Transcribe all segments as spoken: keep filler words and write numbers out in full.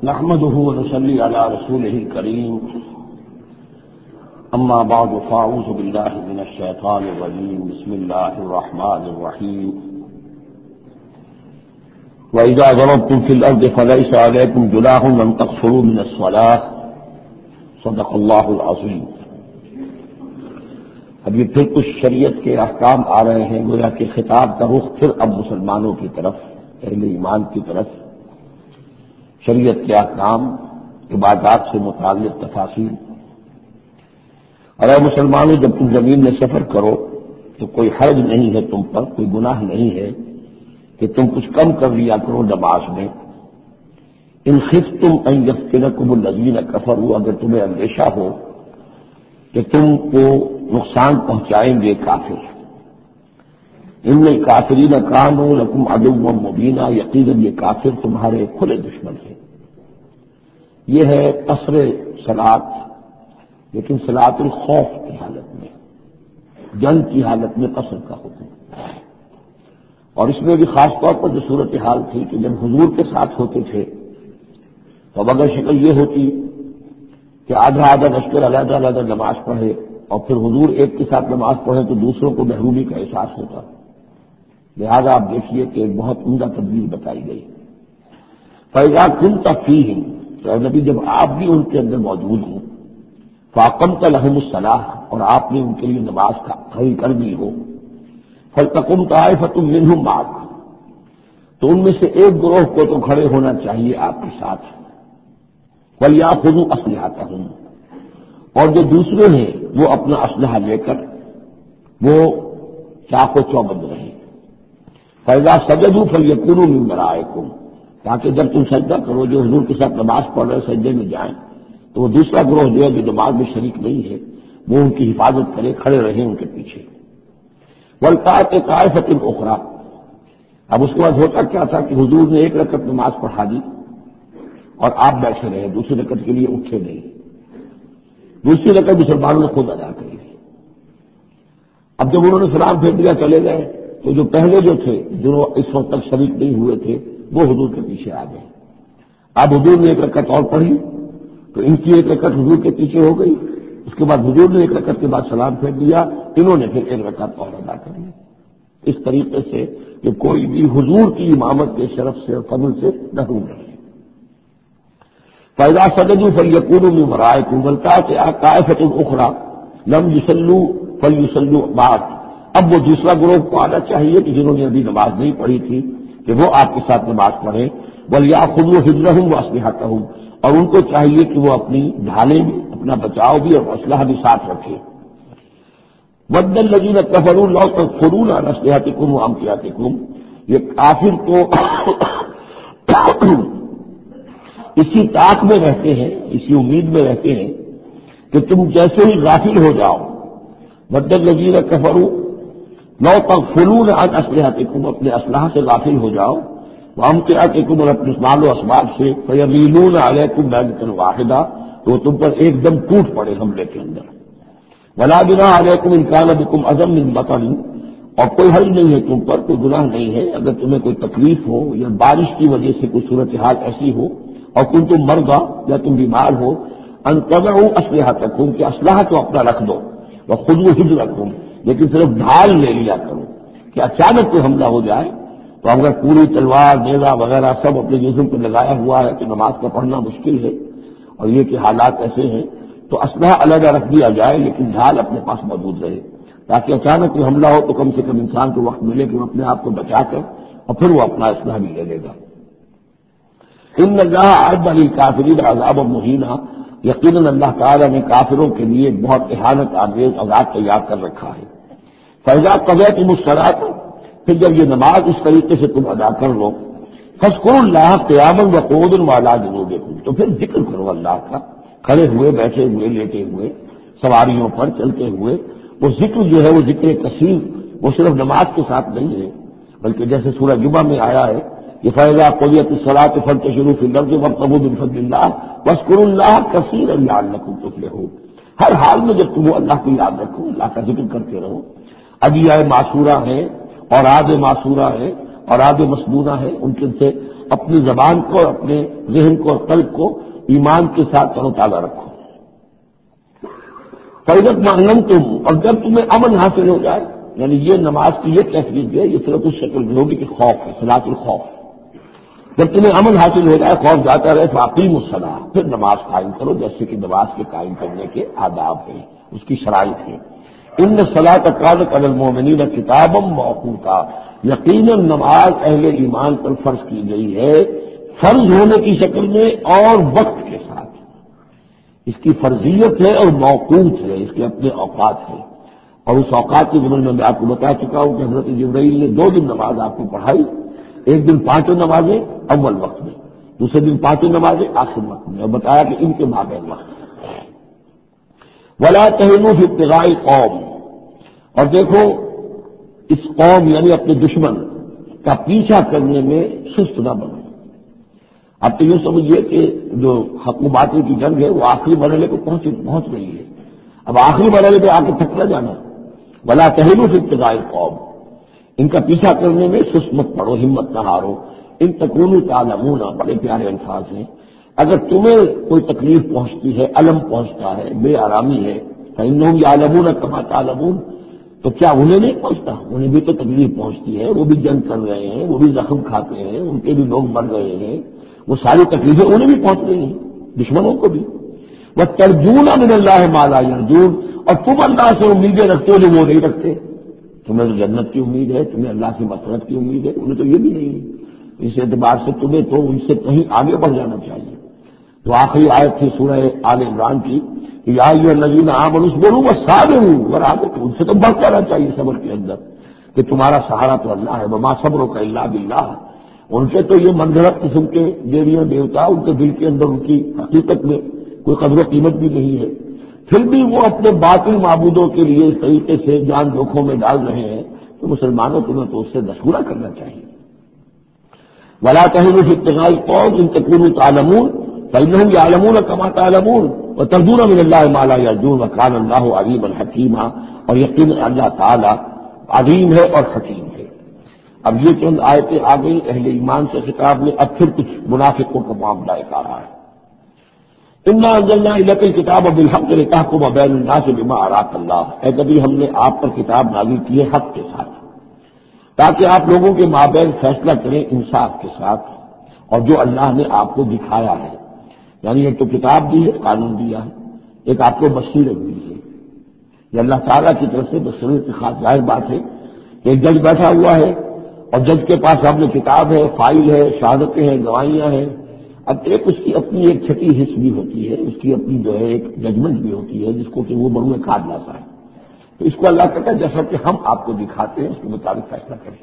نحمده ونصلي على رسوله الكريم اما بعد فاعوذ بالله من الشيطان الرجيم بسم الله الرحمن الرحيم وإذا ضربتم في الأرض فليس عليكم جناح أن تقصروا من الصلاة صدق الله العظيم۔ اب یہ پھر کچھ شریعت کے احکام آ رہے ہیں، گویا کہ خطاب کا رخ پھر اب مسلمانوں کی طرف، اہل ایمان کی طرف، شریعت کے احکام، عبادات سے متعلق تفاصیل۔ اور اے مسلمانوں، جب تم زمین میں سفر کرو تو کوئی حرج نہیں ہے تم پر، کوئی گناہ نہیں ہے کہ تم کچھ کم کر لیا کرو نماز میں۔ ان خفتم ان یفتنکم الذین کفروا، اگر تمہیں اندیشہ ہو کہ تم کو نقصان پہنچائیں گے کافر۔ ان الکافرین کانوا لکم عدوا مبینا، یقیناً یہ کافر تمہارے کھلے دشمن ہیں۔ یہ ہے قصر صلاۃ، لیکن صلاۃ الخوف کی حالت میں، جنگ کی حالت میں قصر کا حکم۔ اور اس میں بھی خاص طور پر جو صورتحال تھی کہ جب حضور کے ساتھ ہوتے تھے تو اب اگر شکل یہ ہوتی کہ آدھا آدھا لشکر علیحدہ علیحدہ نماز پڑھے اور پھر حضور ایک کے ساتھ نماز پڑھے تو دوسروں کو محرومی کا احساس ہوتا۔ لہذا آپ دیکھیے کہ ایک بہت عمدہ تدبیر بتائی گئی۔ فَإِذَا كُنتَ فِيهِمْ، تو اے نبی جب آپ بھی ان کے اندر موجود ہوں، فَأَقَمْتَ لَهُمُ الصَّلَاةَ، اور آپ نے ان کے لیے نماز کا کھڑی کر دی ہو، فَلْتَقُمْ طَائِفَةٌ مِّنْهُمْ مَعَكَ، تو ان میں سے ایک گروہ کو تو کھڑے ہونا چاہیے آپ کے ساتھ، وَلْيَأْخُذُوا أَسْلِحَتَهُمْ، اور جو دوسرے ہیں وہ اپنا اسلحہ لے کر وہ چاق و چوبند رہیں۔ فَإِذَا سَجَدُوا فَلْيَكُونُوا مِن وَرَائِكُمْ، تاکہ جب تم سجدہ کرو، جو حضور کے ساتھ نماز پڑھ رہے سجدے میں جائیں تو وہ دوسرا گروہ جو ہے جو نماز میں شریک نہیں ہے وہ ان کی حفاظت کرے، کھڑے رہیں ان کے پیچھے۔ وَلْتَأْتِ طَائِفَةٌ أُخْرَىٰ، اب اس کے بعد ہوتا کیا تھا کہ حضور نے ایک رکعت نماز پڑھا دی اور آپ بیٹھے رہے، دوسری رکعت کے لیے اٹھے نہیں، دوسری رکعت مسلمانوں نے خود ادا کری۔ اب جب انہوں نے سلام پھیر دیا چلے گئے تو جو پہلے جو تھے جو اس وقت تک شریک نہیں ہوئے تھے وہ حضور کے پیچھے آ گئے۔ اب حضور نے ایک رکعت اور پڑھی تو ان کی ایک رکعت حضور کے پیچھے ہو گئی، اس کے بعد حضور نے ایک رکعت کے بعد سلام پھیر دیا، انہوں نے پھر ایک رکعت اور ادا کر لی، اس طریقے سے کہ کوئی بھی حضور کی امامت کے شرف سے اور فضل سے محروم رہے۔ فَإِذَا سَجَدُوا فَلْيَكُونُوا مِن وَرَائِكُمْ وَلْتَأْتِ طَائِفَةٌ أُخْرَىٰ لَمْ يُصَلُّوا فَلْيُصَلُّوا مَعَكَ، اب وہ دوسرا گروہ کو آنا چاہیے کہ جنہوں نے ابھی نماز نہیں پڑھی تھی کہ وہ آپ کے ساتھ نماز پڑھیں۔ وَلْيَأْخُذُوا حِذْرَهُمْ وَأَسْلِحَتَهُمْ، اور ان کو چاہیے کہ وہ اپنی ڈھالیں بھی، اپنا بچاؤ بھی اور اسلحہ بھی ساتھ رکھیں۔ وَدَّ الَّذِينَ كَفَرُوا لَوْ تَكْفُرُونَ عَنْ أَسْلِحَتِكُمْ وَأَمْتِعَتِكُمْ، یہ کافر تو اسی طاق میں رہتے ہیں، اسی امید میں رہتے ہیں کہ تم جیسے ہی غافل ہو جاؤ، وَدَّ الَّذِينَ كَفَرُوا لَوْ تَغْفُلُونَ عَنْ أَسْلِحَتِكُمْ، اپنے اسلحہ سے غافل ہو جاؤ، وَأَمْتِعَتِكُمْ، اور اپنے مال و اسباب سے، فَيَمِيلُونَ عَلَيْكُمْ مَيْلَةً وَاحِدَةً، تو تم پر ایک دم ٹوٹ پڑے حملے کے اندر۔ وَلَا جُنَاحَ عَلَيْكُمْ إِن كَانَ بِكُمْ أَذًى مِّن مَطَرٍ، اور کوئی حرج نہیں ہے تم پر، کوئی گناہ نہیں ہے اگر تمہیں کوئی تکلیف ہو یا بارش کی وجہ سے کوئی صورتحال ایسی ہو اور کن تم مرضى یا تم بیمار ہو، ان تضعوا اسلحتکم، کہ اسلحہ تو اپنا رکھ دو، وخذوا حذرکم، لیکن صرف ڈھال لے لیا کرو کہ اچانک کوئی حملہ ہو جائے تو اگر پوری تلوار نیزہ وغیرہ سب اپنے جسم پہ لگایا ہوا ہے تو نماز کا پڑھنا مشکل ہے، اور یہ کہ حالات ایسے ہیں تو اسلحہ علیحدہ رکھ دیا جائے لیکن ڈھال اپنے پاس موجود رہے، تاکہ اچانک کوئی حملہ ہو تو کم سے کم انسان کو وقت ملے کہ وہ اپنے آپ کو بچا کر اور پھر وہ اپنا اسلحہ بھی لے لے گا۔ ان اللہ اعد للکافرین عذابا مہینا، یقیناً اللہ تعالیٰ نے کافروں کے لیے بہت اہانت آمیز عذاب تیار کر رکھا ہے۔ فَإِذَا قَضَيْتُمُ الصَّلَاةَ، پھر جب یہ نماز اس طریقے سے تم ادا کر لو، فاذکروا اللہ قیاما وقعودا وعلی جنوبکم، تو پھر ذکر کرو اللہ کا، کھڑے ہوئے، بیٹھے ہوئے، لیٹے ہوئے، سواریوں پر چلتے ہوئے۔ وہ ذکر جو ہے وہ ذکر کثیر، وہ صرف نماز کے ساتھ نہیں ہے بلکہ جیسے سورہ جمعہ میں آیا ہے کہ فَإِذَا قُضِيَتِ الصَّلَاةُ فَانتَشِرُوا فِي الْأَرْضِ وَابْتَغُوا مِن فَضْلِ اللَّهِ وَاذْكُرُوا اللَّهَ كَثِيرًا لَعَلَّكُمْ تُفْلِحُونَ، ہر حال میں جب تم وہ اللہ کو یاد رکھو، اللہ کا ذکر کرتے رہو۔ ادعیہ معصورہ ہے اور آد معصورہ ہے اور آد مسنونہ ہے، ان کے سے اپنی زبان کو اور اپنے ذہن کو اور قلب کو ایمان کے ساتھ تر و تازہ رکھو۔ فَإِذَا اطْمَأْنَنْتُمْ، اور جب تمہیں امن حاصل ہو جائے، یعنی یہ نماز کی یہ کیفیت ہے، یہ صرف اس شکل میں ہوگی کہ خوف ہے، صلاۃ الخوف۔ جب تمہیں امن حاصل ہو جائے، خوف جاتا رہے، فَأَقِیمُوا الصَّلَاةَ، پھر نماز قائم کرو، جیسے کہ نماز کے قائم کرنے کے آداب ہیں، اس کی شرائط ہیں۔ ان الصلاۃ کانت علی المؤمنین کتابا موقوتا، یقیناً نماز اہل ایمان پر فرض کی گئی ہے، فرض ہونے کی شکل میں اور وقت کے ساتھ۔ اس کی فرضیت ہے اور موقوت ہے، اس کے اپنے اوقات ہیں، اور اس اوقات کے ضمن میں میں آپ کو بتا چکا ہوں کہ حضرت جبرائیل نے دو دن نماز آپ کو پڑھائی، ایک دن پانچوں نمازیں اول وقت میں، دوسرے دن پانچوں نمازیں آخر وقت میں، اور بتایا کہ ان کے مابین وقت۔ ولا تہنوا فی ابتغاء القوم، اور دیکھو اس قوم یعنی اپنے دشمن کا پیچھا کرنے میں سست نہ بنو۔ اب تو یوں سمجھیے کہ جو حق و باطل کی جنگ ہے وہ آخری مرحلے کو پہنچ پہنچ گئی ہے، اب آخری مرحلے پہ آ کے تھک نہ جانا۔ ولا تہنوا فی ابتغاء القوم، ان کا پیچھا کرنے میں سست مت پڑو، ہمت نہ ہارو۔ ان تکونوا تعلمون، بڑے پیارے الفاظ ہیں، اگر تمہیں کوئی تکلیف پہنچتی ہے، الم پہنچتا ہے، بے آرامی ہے، فإنہم یعلمون کما تعلمون، تو کیا انہیں نہیں پہنچتا؟ انہیں بھی تو تکلیف پہنچتی ہے، وہ بھی جنگ کر رہے ہیں، وہ بھی زخم کھاتے ہیں، ان کے بھی لوگ مر رہے ہیں، وہ ساری تکلیفیں انہیں بھی پہنچ رہی ہیں، دشمنوں کو بھی۔ وَتَرْجُونَ مِنَ اللَّهِ مَا لَا يَرْجُونَ، اور تم اللہ سے امیدیں رکھتے ہو جو وہ نہیں رکھتے۔ تمہیں تو جنت کی امید ہے، تمہیں اللہ کی مغفرت کی امید ہے، انہیں تو یہ بھی نہیں ہے۔ اس اعتبار سے تمہیں تو ان سے کہیں آگے بڑھ جانا چاہیے۔ تو آخری آیت تھی سورہ آل عمران کی کہ یا ایھا الذین آمنوا اصبروا وصابروا، اور آگے تو ان سے تو بڑھ جانا چاہیے صبر کے اندر کہ تمہارا سہارا تو اللہ ہے، وما صبرک الا باللہ۔ ان سے تو یہ منظرت قسم کے دیویاں دیوتا، ان کے دل کے اندر ان کی حقیقت میں کوئی قدر و قیمت بھی نہیں ہے، پھر بھی وہ اپنے باطل معبودوں کے لیے اس طریقے سے جان جوکھوں میں ڈال رہے ہیں، تو مسلمانوں تمہیں تو اس سے دستورہ کرنا چاہیے۔ ولا تہنوا فی ابتغاء القوم ان تکونوا تعلمون فإنہم یعلمون کما تعلمون وترجون من اللہ ما لا یرجون وکان اللہ علیما حکیما، اور یقیناً اللہ تعالی علیم ہے اور حکیم ہے۔ اب یہ چند آیتیں آ گئی اہل ایمان سے خطاب میں، اب پھر کچھ منافقوں کا معاملہ ایک آ رہا ہے۔ انا انزلنا الیک الکتاب بالحق لتحکم بین الناس بما اراک اللہ، اے نبی ہم نے آپ پر کتاب نازل کی ہے حق کے ساتھ، تاکہ آپ لوگوں کے مابین فیصلہ کریں انصاف کے ساتھ، اور جو اللہ نے آپ کو دکھایا ہے، یعنی ایک تو کتاب دی ہے، قانون دیا ہے، ایک آپ کو بصیرت دی ہے، یہ اللہ تعالیٰ کی طرف سے بصیرت کی خاص ظاہر بات ہے کہ ایک جج بیٹھا ہوا ہے اور جج کے پاس سامنے کتاب ہے، فائل ہے، شہادتیں ہیں، گواہیاں ہیں، اب ایک اس کی اپنی ایک چھٹی حص بھی ہوتی ہے، اس کی اپنی جو ہے ایک ججمنٹ بھی ہوتی ہے جس کو کہ وہ بروئے کھاد لاتا ہے، تو اس کو اللہ کہتا ہے جیسا کہ ہم آپ کو دکھاتے ہیں اس کے مطابق فیصلہ کریں۔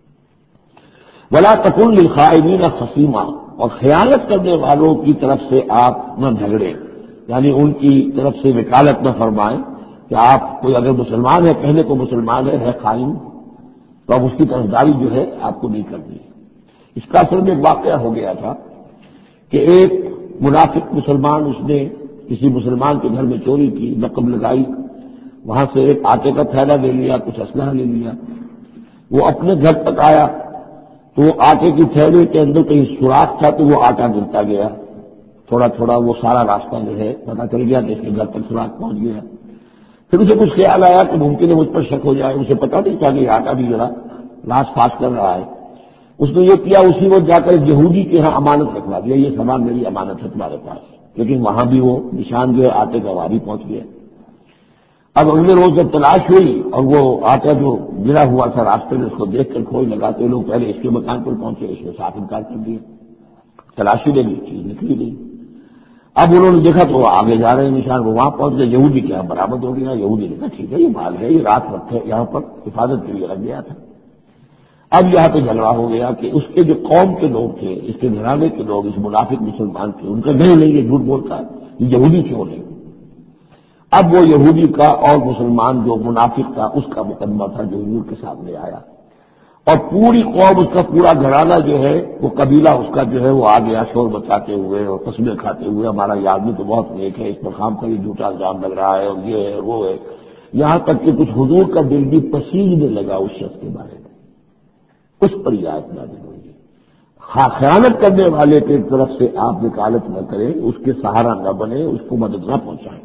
ولا تکن للخائنین خصیما، اور خیانت کرنے والوں کی طرف سے آپ نہ جھگڑیں، یعنی ان کی طرف سے وکالت نہ فرمائیں کہ آپ کوئی اگر مسلمان ہے، کہنے کو مسلمان ہے ہے خائن، تو اب اس کی طرفداری جو ہے آپ کو نہیں کرنی۔ اس کا اصل میں ایک واقعہ ہو گیا تھا کہ ایک منافق مسلمان، اس نے کسی مسلمان کے گھر میں چوری کی، نقب لگائی، وہاں سے ایک آٹے کا تھیلا لے لیا، کچھ اسلحہ لے لیا، وہ اپنے گھر تک آیا تو وہ آٹے کی تھیلے کے اندر کہیں سوراخ تھا تو وہ آٹا گرتا گیا، تھوڑا تھوڑا وہ سارا راستہ جو ہے پتا چل گیا کہ اس کے گھر تک سوراخ پہنچ گیا۔ پھر اسے کچھ خیال آیا کہ ممکن ہے مجھ پر شک ہو جائے، اسے پتا نہیں تھا کہ یہ آٹا بھی ذرا لاس پاس کر رہا ہے، اس نے یہ کیا اسی وقت جا کر یہودی کے ہاں امانت رکھوا دیا، یہ سامان میری امانت ہے تمہارے پاس، لیکن وہاں بھی وہ نشان جو ہے آٹے کا وہاں بھی پہنچ گیا۔ اب اگلے روز جب تلاش ہوئی اور وہ آٹا جو گرا ہوا تھا راستے میں اس کو دیکھ کر کھوج لگاتے لوگ پہلے اس کے مکان پر پہنچے، اس نے صاف انکار کر دیا، تلاشی لے لی، چیز نکلی نہیں۔ اب انہوں نے دیکھا تو وہ آگے جا رہے ہیں نشان، وہ وہاں پہنچ گئے، یہودی کے یہاں برآمد ہو گیا، یہودی نے کہا ٹھیک ہے یہ مال ہے، یہ رات وقت ہے یہاں پر حفاظت کے لیے رکھ گیا تھا۔ اب یہاں پہ جھگڑا ہو گیا کہ اس کے جو قوم کے لوگ تھے، اس کے گھرانے کے لوگ، اس منافق مسلمان تھے، ان کا نہیں نہیں یہ جھوٹ بولتا ہے، یہ یہودی کیوں نہیں۔ اب وہ یہودی کا اور مسلمان جو منافق تھا اس کا مقدمہ تھا جو حضور کے سامنے آیا، اور پوری قوم، اس کا پورا گھرانہ جو ہے وہ قبیلہ اس کا جو ہے وہ آ گیا شور بچاتے ہوئے اور قسمیں کھاتے ہوئے، ہمارا یہ آدمی تو بہت نیک ہے، اس مقام کا یہ جھوٹا الزام لگ رہا ہے اور یہ ہے وہ ہے، یہاں تک کہ کچھ حضور کا دل بھی پسیجنے لگا اس شخص کے بارے میں، اس پر یہ آیت نازل ہوئی۔ ہاں خیانت کرنے والے کی طرف سے آپ وکالت نہ کریں، اس کے سہارا نہ بنے، اس کو مدد نہ پہنچائیں۔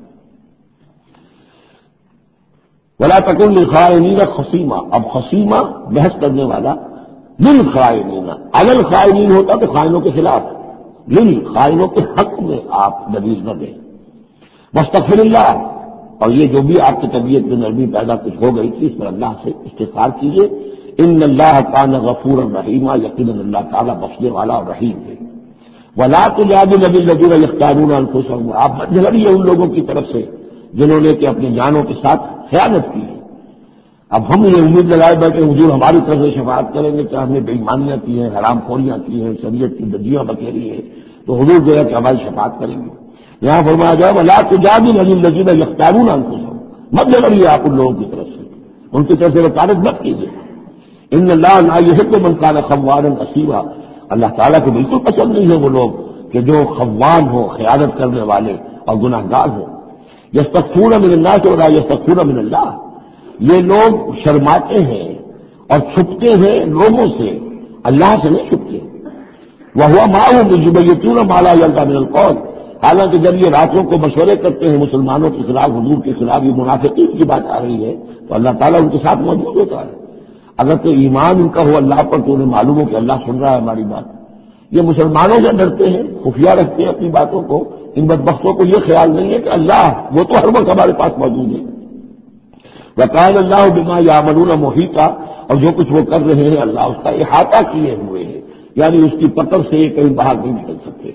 ولا تکن للخائنین خصیما، اب خصیمہ بحث کرنے والا، للخائنین، علی الخائنین ہوتا تو خائنوں کے خلاف، للخائنوں کے حق میں آپ دلیل نہ دیں۔ واستغفر اللہ، اور یہ جو بھی آپ کی طبیعت میں نرمی پیدا کچھ ہو گئی تھی اس پر اللہ سے استغفار کیجیے۔ ان اللہ کان غفورا رحیما، یقیناً اللہ تعالیٰ بخشنے والا اور رحیم ہے۔ ولا تجادل الذین یختارون انفسهم، آپ مت جھگڑیے ان لوگوں کی طرف سے جنہوں نے کہ اپنی جانوں کے ساتھ خیانت کی ہے۔ اب ہم یہ امید لگائے بیٹھے حضور ہماری طرف سے شفاعت کریں گے کہ ہم نے بے ایمانیاں کی ہیں، حرام خوریاں کی ہیں، شریعت کی دجیاں بکھیری ہیں، تو حضور جو ہے کہ ہماری شفاعت کریں گے۔ یہاں فرمایا جائے ولا تجادل الذین یختارون انفسهم، مت جھگڑیے آپ ان لوگوں کی طرف سے، ان کی طرف سے وکالت مت کیجیے۔ ان اللہ لا یحب من کان خوانا اثیما، اللہ تعالیٰ کو بالکل پسند نہیں ہے وہ لوگ کہ جو خوان ہو، خیانت کرنے والے اور گناہ گار ہو۔ یستخفون من الناس ولا یستخفون من اللہ، یہ لوگ شرماتے ہیں اور چھپتے ہیں لوگوں سے، اللہ سے نہیں چھپتے۔ وہو معهم اذ یبیتون ما لا یرضی من القول، حالانکہ جب یہ راتوں کو مشورے کرتے ہیں مسلمانوں کے خلاف، حضور کے خلاف، یہ منافقین کی بات آ رہی ہے تو اللہ تعالیٰ ان کے ساتھ موجود ہوتا ہے۔ اگر تو ایمان ان کا ہو اللہ پر تو انہیں معلوم ہو کہ اللہ سن رہا ہے ہماری بات۔ یہ مسلمانوں سے ڈرتے ہیں، خفیہ رکھتے ہیں اپنی باتوں کو، ان بدبختوں کو یہ خیال نہیں ہے کہ اللہ وہ تو ہر وقت ہمارے پاس موجود ہے۔ وکان اللہ بما یعملون محیطا، اور جو کچھ وہ کر رہے ہیں اللہ اس کا احاطہ کیے ہوئے ہیں، یعنی اس کی پکڑ سے یہ کہیں باہر نہیں نکل سکتے۔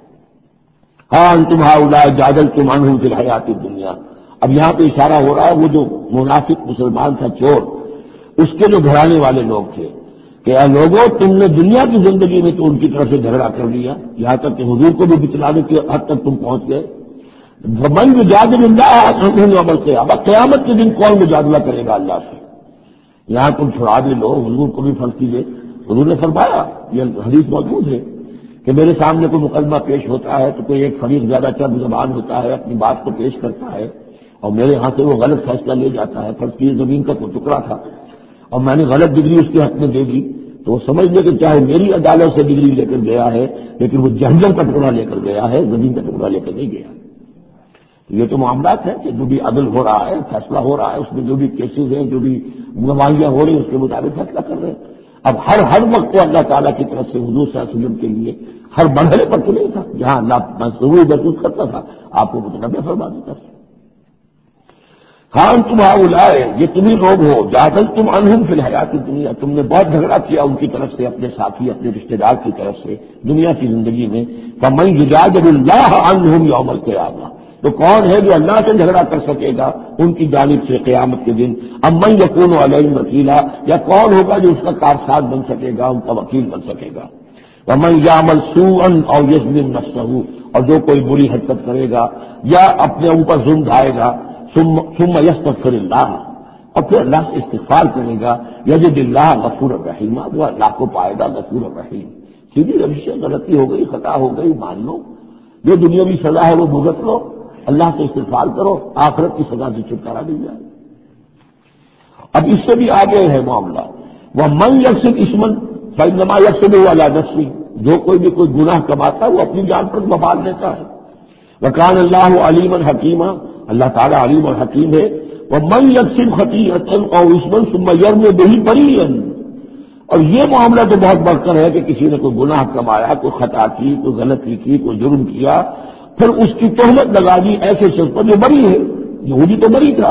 ہاں انتم ہؤلاء جادلتم عنہم فی الحیات الدنیا، اب یہاں پہ اشارہ ہو رہا ہے وہ جو منافق مسلمان تھا چور، اس کے جو گھرانے والے لوگ تھے کہ اے لوگوں تم نے دنیا کی زندگی میں تو ان کی طرف سے جھگڑا کر لیا، یہاں تک کہ حضور کو بھی بچلانے کی حد تک تم پہنچ گئے۔ من یجادل اللہ عنہم یوم القیامہ، قیامت کے دن کون مجادلہ کرے گا اللہ سے؟ یہاں تم چھڑا بھی لو، حضور کو بھی فرض کیجیے، حضور نے فرمایا، یہ حدیث موجود ہے کہ میرے سامنے کوئی مقدمہ پیش ہوتا ہے تو کوئی ایک فریق زیادہ چرب زبان ہوتا ہے، اپنی بات کو پیش کرتا ہے اور میرے ہاں سے وہ غلط فیصلہ لے جاتا ہے۔ فرض کیجیے زمین کا کوئی ٹکڑا تھا اور میں نے غلط ڈگری اس کے حق میں دے دی، تو وہ سمجھ لے کہ چاہے میری عدالت سے ڈگری لے کر گیا ہے لیکن وہ جہنم کا ٹکڑا لے کر گیا ہے، زمین کا ٹکڑا لے کر نہیں گیا۔ یہ تو معاملات ہیں کہ جو بھی عدل ہو رہا ہے، فیصلہ ہو رہا ہے، اس میں جو بھی کیسز ہیں، جو بھی گواہیاں ہو رہی ہیں اس کے مطابق فیصلہ کر رہے ہیں۔ اب ہر ہر وقت تو اللہ تعالیٰ کی طرف سے حضور صلی اللہ علیہ وسلم کے لیے ہر مرحلے پر تو نہیں تھا، جہاں اللہ ضروری محسوس کرتا تھا آپ کو متنبع فرما دیتا تھا۔ ہاں تم ہؤلاء، یہ تمہیں لوگ ہو جادلتم عنہم فی الحیات الدنیا، تم نے بہت جھگڑا کیا ان کی طرف سے، اپنے ساتھی اپنے رشتہ دار کی طرف سے دنیا کی زندگی میں۔ فمن یجادل اللہ عنہم یوم القیامہ، تو کون ہے جو اللہ سے جھگڑا کر سکے گا ان کی جانب سے قیامت کے دن؟ ام من یکون علیہم وکیلا، یا کون ہوگا جو اس کا کارساز بن سکے گا، ان کا وکیل بن سکے گا؟ ومن یعمل سوءا او یظلم نفسہ، اور جو کوئی بری حرکت کرے گا یا اپنے اوپر ظلم ڈھائے گا، ثم یستغفر اللہ، اور پھر اللہ سے استغفار کرے گا، یجد اللہ غفور الرحیم، وہ اللہ کو پائے گا غفور الرحیم۔ سیدھی روش ہے، غلطی ہو گئی، خطا ہو گئی، مان لو، جو دنیاوی سزا ہے وہ بھگت لو، اللہ سے استغفار کرو، آخرت کی سزا سے چھٹکارا مل جائے۔ اب اس سے بھی آگے ہے معاملہ، وہ من یکسب اسمن فانما یکسبہ علی نفسہ، جو کوئی بھی کوئی گناہ کماتا ہے وہ اپنی جان پر وبال لیتا ہے۔ وکان اللہ علیما حکیما، اللہ تعالیٰ علیم اور حکیم ہے۔ ومن یکسب خطیئۃ او اسما ثم یرمی بہ بریئا، اور یہ معاملہ تو بہت بڑھ کر ہے کہ کسی نے کوئی گناہ کمایا، کوئی خطا کی، کوئی غلطی کی، کوئی جرم کیا، پھر اس کی تہمت لگا دی ایسے شخص پر جو بری ہے، یہودی تو بری تھا،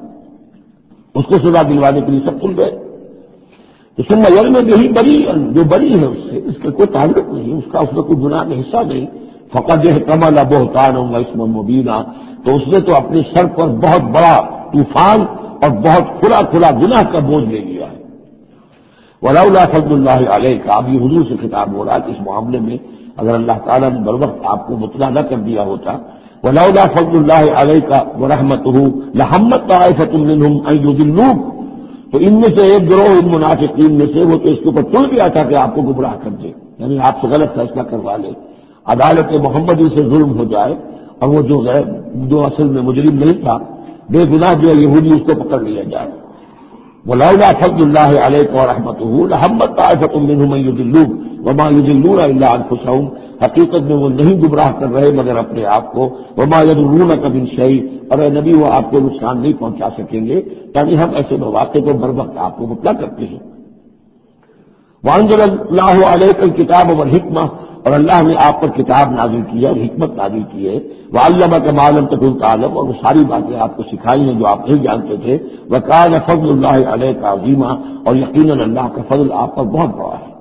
اس کو سزا دلوانے کے لیے سب تل گئے، تو ثم یرمی بہ بریئا، جو بری ہے اس سے اس کا کوئی تعلق نہیں، اس کا اس میں کوئی گناہ میں حصہ نہیں، فقد احتمل بہتانا واثما مبینا، تو اس نے تو اپنے سر پر بہت بڑا طوفان اور بہت کھلا کھلا گناہ کا بوجھ لے لیا ہے۔ ولولا فضل اللہ علیک، اب یہ حضور سے خطاب ہو رہا ہے کہ اس معاملے میں اگر اللہ تعالیٰ نے بر وقت آپ کو مطلع نہ کر دیا ہوتا، ولولا فضل اللہ علیک ورحمتہ لہمت طائفۃ منہم ان یضلوک، تو ان میں سے ایک گروہ ان منافقین میں سے وہ تو اس کے اوپر تل گیا تھا کہ آپ کو گمراہ کر دے، یعنی آپ سے غلط فیصلہ کروا لے، عدالت محمدی سے ظلم ہو جائے اور وہ جو غیر جو اصل میں مجرم نہیں تھا، بے گناہ جو ہے یہودی، اس کو پکڑ لیا جائے۔ ولولا فضل اللہ علیک ورحمتہ لہمت طائفۃ منہم ان یضلوک وما یضلون الا انفسہم، حقیقت میں وہ نہیں گمراہ کر رہے مگر اپنے آپ کو، وما یضرونک من شیء، اور اے نبی وہ آپ کو نقصان نہیں پہنچا سکیں گے، یعنی ہم ایسے مواقع کو بر وقت آپ کو مطلع کرتے ہیں۔ وانزل اللہ علیک الکتاب والحکمہ، اور اللہ نے آپ پر کتاب نازل کی ہے اور حکمت نازل کی ہے، وعلمک ما لم تکن تعلم، اور وہ ساری باتیں آپ کو سکھائی ہیں جو آپ نہیں جانتے تھے، وکان فضل اللہ علیک عظیما، اور یقیناً اللہ کا فضل آپ پر بہت بڑا ہے۔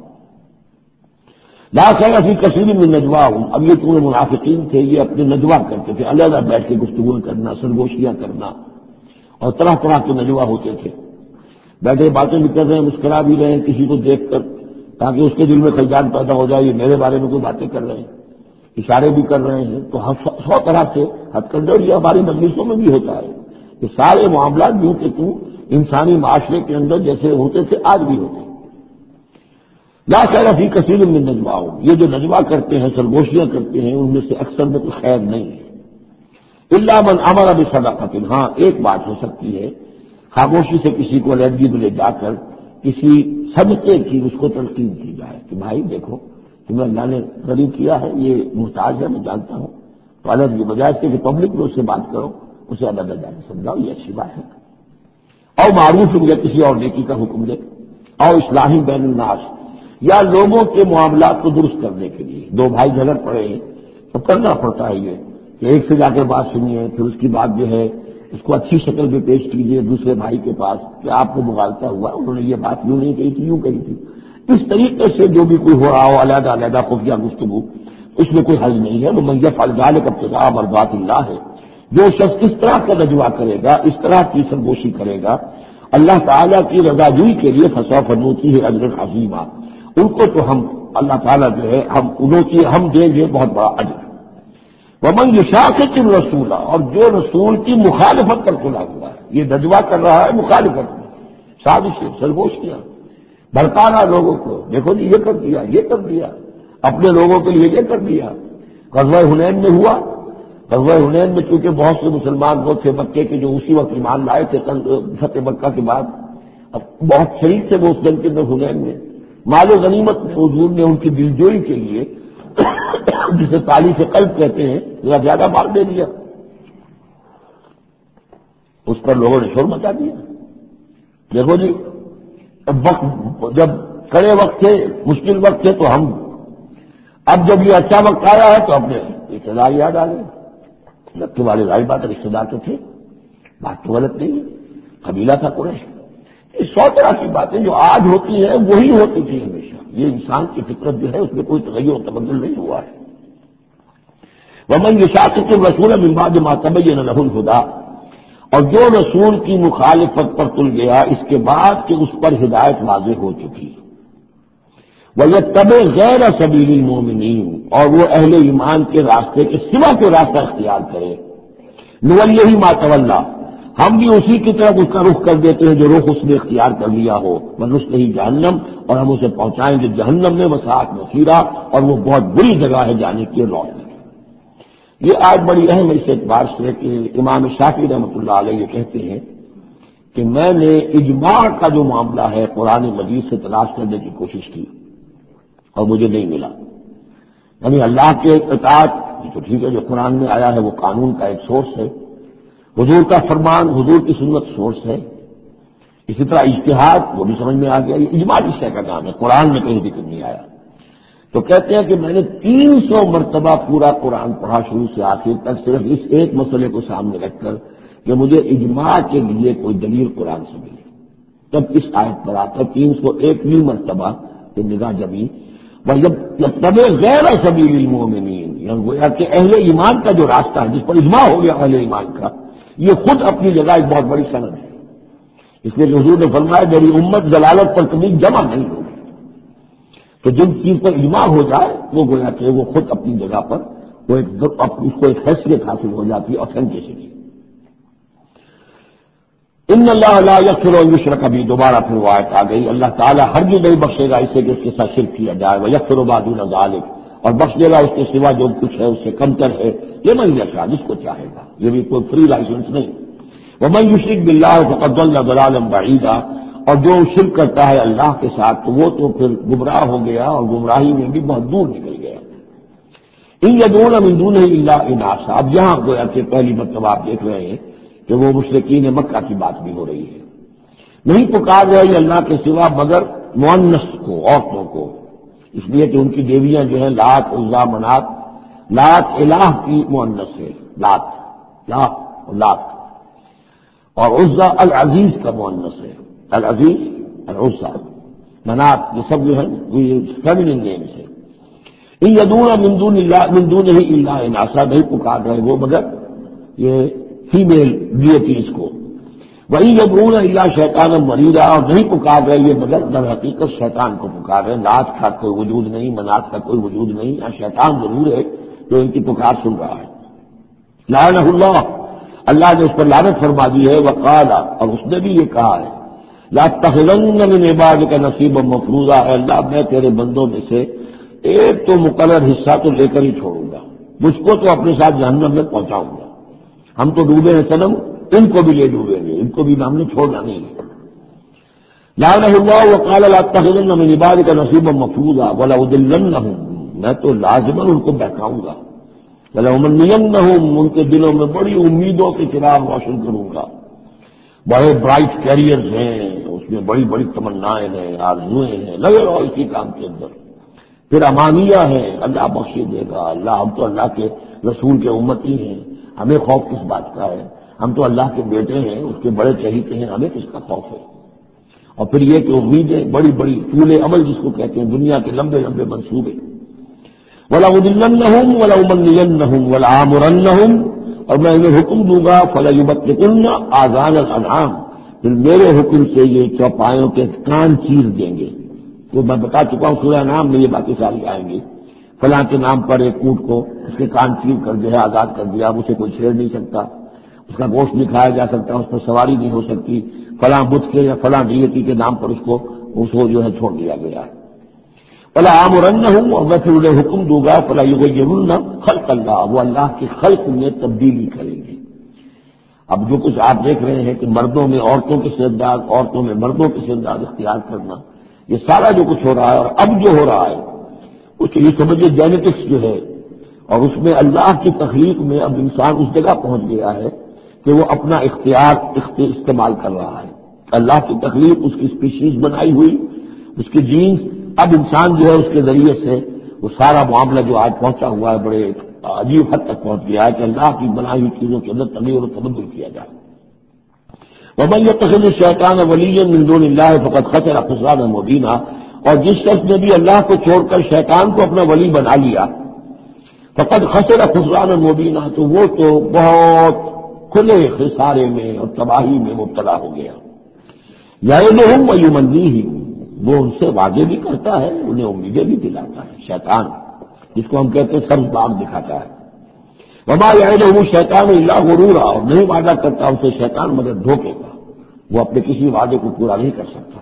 لا خیر فی کثیر من نجواہم، اب یہ پورے منافقین تھے، یہ اپنے نجوا کرتے تھے، علیحدہ بیٹھ کے گفتگو کرنا، سرگوشیاں کرنا، اور طرح طرح کے نجوا ہوتے تھے، بیٹھے باتیں بھی کر رہے ہیں، مسکرا بھی رہے ہیں کسی کو دیکھ کر تاکہ اس کے دل میں خلجان پیدا ہو جائے، یہ میرے بارے میں کوئی باتیں کر رہے ہیں، اشارے بھی کر رہے ہیں، تو سو طرح سے حد کر دو، یہ ہماری مجلسوں میں بھی ہوتا ہے کہ سارے معاملات یوں کہ تو انسانی معاشرے کے اندر جیسے ہوتے تھے آج بھی ہوتے ہیں۔ لا خیر فی کثیر من نجواہم، یہ جو نجوا کرتے ہیں، سرگوشیاں کرتے ہیں، ان میں سے اکثر میں کوئی خیر نہیں ہے، الا من امر بصدقۃ، ہاں ایک بات ہو سکتی ہے، خاموشی سے کسی کو علیحدگی میں لے جا کر کسی صدقے کی اس کو تلقین کی جائے کہ بھائی دیکھو تمہیں اللہ نے غریب کیا ہے، یہ محتاج ہے، میں جانتا ہوں، تو الگ یہ بجائے سے کہ پبلک میں اس سے بات کرو، اسے الگ جانے سمجھاؤ، یہ اچھی بات ہے، اور معروف یا کسی اور نیکی کا حکم دے، اور اصلاحی بین الناس، یا لوگوں کے معاملات کو درست کرنے کے لیے دو بھائی جھگڑ پڑے ہیں تو کرنا پڑتا ہے یہ کہ ایک سے جا کے بات سنیے، پھر اس کی بات جو ہے اس کو اچھی شکل میں پیش کیجیے دوسرے بھائی کے پاس کہ آپ کو مغالطہ ہوا، انہوں نے یہ بات یوں نہیں کہی تھی، یوں کہی تھی، اس طریقے سے جو بھی کوئی ہو رہا ہو علیحدہ علیحدہ خفیہ گفتگو، اس میں کوئی حل نہیں ہے، وہ من یفعل ذلک ابتغاء مرضات اللہ ہے، جو شخص اس طرح کا نجوا کرے گا، اس طرح کی سرگوشی کرے گا اللہ تعالیٰ کی رضا جوئی کے لیے، فسوف نؤتیہ اجرا عظیما، ان کو تو ہم اللہ تعالیٰ جو ہے ہم انہوں کی ہم دیں گے بہت بڑا اجر۔ ومن یشاقق الرسول، اور جو رسول کی مخالفت پر کھلا ہوا ہے، یہ نجوا کر رہا ہے مخالفت میں، سازشیں، سرگوشیاں، بھڑکانا لوگوں کو، دیکھو جی یہ کر دیا، یہ کر دیا، اپنے لوگوں کے لیے یہ کر دیا۔ غزوہ حنین میں ہوا، غزوہ حنین میں چونکہ بہت سے مسلمان وہ تھے مکے کے جو اسی وقت ایمان لائے تھے فتح مکہ کے بعد، اب بہت شریک تھے وہ اس جنگ کے اندر حنین میں، مال و غنیمت میں حضور نے ان کی دلجوئی کے لیے جسے تالی سے قلب کہتے ہیں ذرا زیادہ مال دے دیا، اس پر لوگوں نے شور مچا دیا۔ دیکھو جی اب وقت جب کڑے وقت تھے، مشکل وقت تھے تو ہم، اب جب یہ اچھا وقت آیا ہے تو اپنے رشتے دار یاد آ گئے، لگتے والے ظاہر بات رشتے دار تو تھے، بات تو غلط نہیں ہے، قبیلہ تھا قریش، یہ سو طرح کی باتیں جو آج ہوتی ہیں وہی ہوتی تھی ہمیشہ، یہ انسان کی فطرت جو ہے اس میں کوئی تغیر و تبدل نہیں ہوا ہے۔ ومن یشاقق الرسول من بعد ما تبین له الهدى، اور جو رسول کی مخالفت پر تل گیا اس کے بعد کہ اس پر ہدایت واضح ہو چکی، وَيَتَّبِعْ غَيْرَ سَبِيلِ الْمُؤْمِنِينَ، اور وہ اہل ایمان کے راستے کے سوا کے راستہ اختیار کرے، نُوَلِّهِ مَا تَوَلَّى، ہم بھی اسی کی طرف اس کا رخ کر دیتے ہیں جو رخ اس نے اختیار کر لیا ہو، وَنُصْلِهِ جہنم، اور ہم اسے پہنچائیں گے جہنم میں، وَسَاءَتْ مَصِيرًا، اور وہ بہت بری جگہ ہے جانے کے لوٹنے۔ یہ آج بڑی اہم ہے اس اعتبار سے کہ امام شافعی رحمۃ اللہ علیہ یہ کہتے ہیں کہ میں نے اجماع کا جو معاملہ ہے قرآن مجید سے تلاش کرنے کی کوشش کی اور مجھے نہیں ملا، یعنی اللہ کے اطاعت تو ٹھیک ہے جو قرآن میں آیا ہے وہ قانون کا ایک سورس ہے، حضور کا فرمان، حضور کی سنت سورس ہے، اسی طرح اجتہاد وہ بھی سمجھ میں آ گیا، یہ اجماع اس شے کا نام ہے، قرآن میں کہیں ذکر نہیں آیا۔ تو کہتے ہیں کہ میں نے تین سو مرتبہ پورا قرآن پڑھا شروع سے آخر تک صرف اس ایک مسئلے کو سامنے رکھ کر کہ مجھے اجماع کے لیے کوئی دلیل قرآن سے ملی، تب اس آیت پر آتا تین سو ایکویں مرتبہ کہ نگاہ جبی وَيَتَّبِعْ غَيْرَ سَبِيلِ الْمُؤْمِنِينَ، یعنی گویا کہ اہل ایمان کا جو راستہ ہے جس پر اجماع ہو گیا اہل ایمان کا، یہ خود اپنی جگہ ایک بہت بڑی سند ہے، اس لیے حضور نے فرمایا میری امت ضلالت پر کبھی جمع نہیں ہوگی، تو جن چیز پر اجماع ہو جائے وہ گویا کہ وہ خود اپنی جگہ پر وہ ایک اس کو ایک حیثیت حاصل ہو جاتی ہے اوتھینٹسٹی۔ ان اللہ لا یغفر ان یشرک بہ، دوبارہ پھر وہ آیت آ گئی، اللہ تعالیٰ ہرگز نہیں بخشے گا اسے کہ اس کے ساتھ شرک کیا جائے، ویغفر ما دون ذلک، اور بخش دے گا اس کے سوا جو کچھ ہے اس سے کمتر ہے، لمن یشاء، جس کو چاہے گا، یہ بھی کوئی فری لائسنس نہیں۔ ومن یشرک باللہ فقد ضل ضلالا بعیدا، اور جو شرک کرتا ہے اللہ کے ساتھ تو وہ تو پھر گمراہ ہو گیا اور گمراہی میں بھی بہت دور نکل گیا۔ ان یدعون من دونہ الا اناثا، اب یہاں گویا کہ پہلی مرتبہ آپ دیکھ رہے ہیں کہ وہ مشرکین مکہ کی بات بھی ہو رہی ہے۔ نہیں پکار رہے اللہ کے سوا مگر مؤنث کو، عورتوں کو، اس لیے کہ ان کی دیویاں جو ہیں لات، عزا، منات، لات الہ کی مؤنث ہے، لات لا لات، اور عزا العزیز کا مؤنث ہے، العزیز العزا، منات، یہ سب جو ہے یہ فیمنن نیمز ہے۔ ان یدعون من دون اللہ من دونہ الا اناثا، نہیں پکار رہے وہ مگر یہ فیمیل ڈیٹیز کو۔ وہی یدعون الا شیطانا مریدا، اور نہیں پکار رہے یہ مگر در حقیقت شیطان کو پکار رہے، لات کا کوئی وجود نہیں، منات کا کوئی وجود نہیں، یہاں شیطان ضرور ہے جو ان کی پکار سن رہا ہے۔ لعنہ اللہ، اللہ نے اس پر لعنت فرما دی ہے، وقال، اور اس نے بھی یہ کہا ہے، لاتخذن من عبادک نصیبا مفروضا، اے اللہ میں تیرے بندوں میں سے ایک تو مقرر حصہ تو لے کر ہی چھوڑوں گا، مجھ کو تو اپنے ساتھ جہنم میں پہنچاؤں گا، ہم تو ڈوبے ہیں صنم، ان کو بھی لے ڈوبیں گے، ان کو بھی ہم نے چھوڑنا نہیں ہے۔ لعنہ اللہ وقال لاتخذن من عبادک نصیبا مفروضا ولأضلنہم، میں تو لازماً ان کو بہکاؤں گا، ولأمنینہم، ان کے دلوں میں بڑی امیدوں کے چراغ روشن کروں گا، بڑے برائٹ کیریئرز ہیں اس میں، بڑی بڑی تمنائیں ہیں، آرزوئیں ہیں، لگے رہو اسی کام کے اندر۔ پھر امانیہ ہے، اللہ بخش دے گا، اللہ ہم تو اللہ کے رسول کے امتی ہیں، ہمیں خوف کس بات کا ہے، ہم تو اللہ کے بیٹے ہیں، اس کے بڑے چہیتے ہیں، ہمیں کس کا خوف ہے۔ اور پھر یہ کہ امیدیں بڑی بڑی طول عمل جس کو کہتے ہیں، دنیا کے لمبے لمبے منصوبے۔ وَلَأُضِلَّنَّهُمْ وَلَأُمَنِّيَنَّهُمْ وَلَآمُرَنَّهُمْ، اور میں انہیں حکم دوں گا، فَلَيُبَتِّكُنَّ آذَانَ الْأَنْعَامِ، پھر میرے حکم سے یہ چوپایوں کے کان چیر دیں گے۔ تو میں بتا چکا ہوں سورہ انعام میں یہ باتیں ساری آئیں گی، فلاں کے نام پر ایک اونٹ کو اس کے کان چیر کر جو ہے آزاد کر دیا، اب اسے کوئی چھیڑ نہیں سکتا، اس کا گوشت نہیں کھایا جا سکتا، اس پر سواری نہیں ہو سکتی، فلاں بت کے یا فلاں ڈیٹی کے نام پر اس کو اس کو جو ہے چھوڑ دیا گیا ہے۔ فلا آمرنہم، اور میں پھر انہیں حکم دوں گا، فلا یغیرن خلق اللہ، وہ اللہ کی خلق میں تبدیلی کریں گے۔ اب جو کچھ آپ دیکھ رہے ہیں کہ مردوں میں عورتوں کے سردار، عورتوں میں مردوں کے سردار اختیار کرنا، یہ سارا جو کچھ ہو رہا ہے اور اب جو ہو رہا ہے اس یہ سمجھے جینیٹکس جو ہے، اور اس میں اللہ کی تخلیق میں اب انسان اس جگہ پہنچ گیا ہے کہ وہ اپنا اختیار استعمال کر رہا ہے۔ اللہ کی تخلیق، اس کی اسپیشیز بنائی ہوئی، اس کی جینز، اب انسان جو ہے اس کے ذریعے سے وہ سارا معاملہ جو آج پہنچا ہوا ہے بڑے عجیب حد تک پہنچ گیا ہے کہ اللہ کی بنائی ہوئی چیزوں کے اندر تغیر و تبدل کیا جائے۔ وَمَن يَتَّخِذِ الشَّيْطَانَ وَلِيًّا مِن دُونِ اللَّهِ فَقَدْ خَسِرَ خُسْرَانًا مُبِينًا، اور جس شخص نے بھی اللہ کو چھوڑ کر شیطان کو اپنا ولی بنا لیا، فقد خسر خسرانا مبینہ، تو وہ تو بہت کھلے خسارے میں اور تباہی میں مبتلا ہو گیا۔ یعدہم ویمنیہم، وہ ان سے وعدے بھی کرتا ہے، انہیں امیدیں بھی دلاتا ہے، شیطان جس کو ہم کہتے ہیں سبز باغ دکھاتا ہے۔ وما یعدہم الشیطان الا غرورا، اور نہیں وعدہ کرتا ان سے شیطان مگر دھوکے کا، وہ اپنے کسی وعدے کو پورا نہیں کر سکتا۔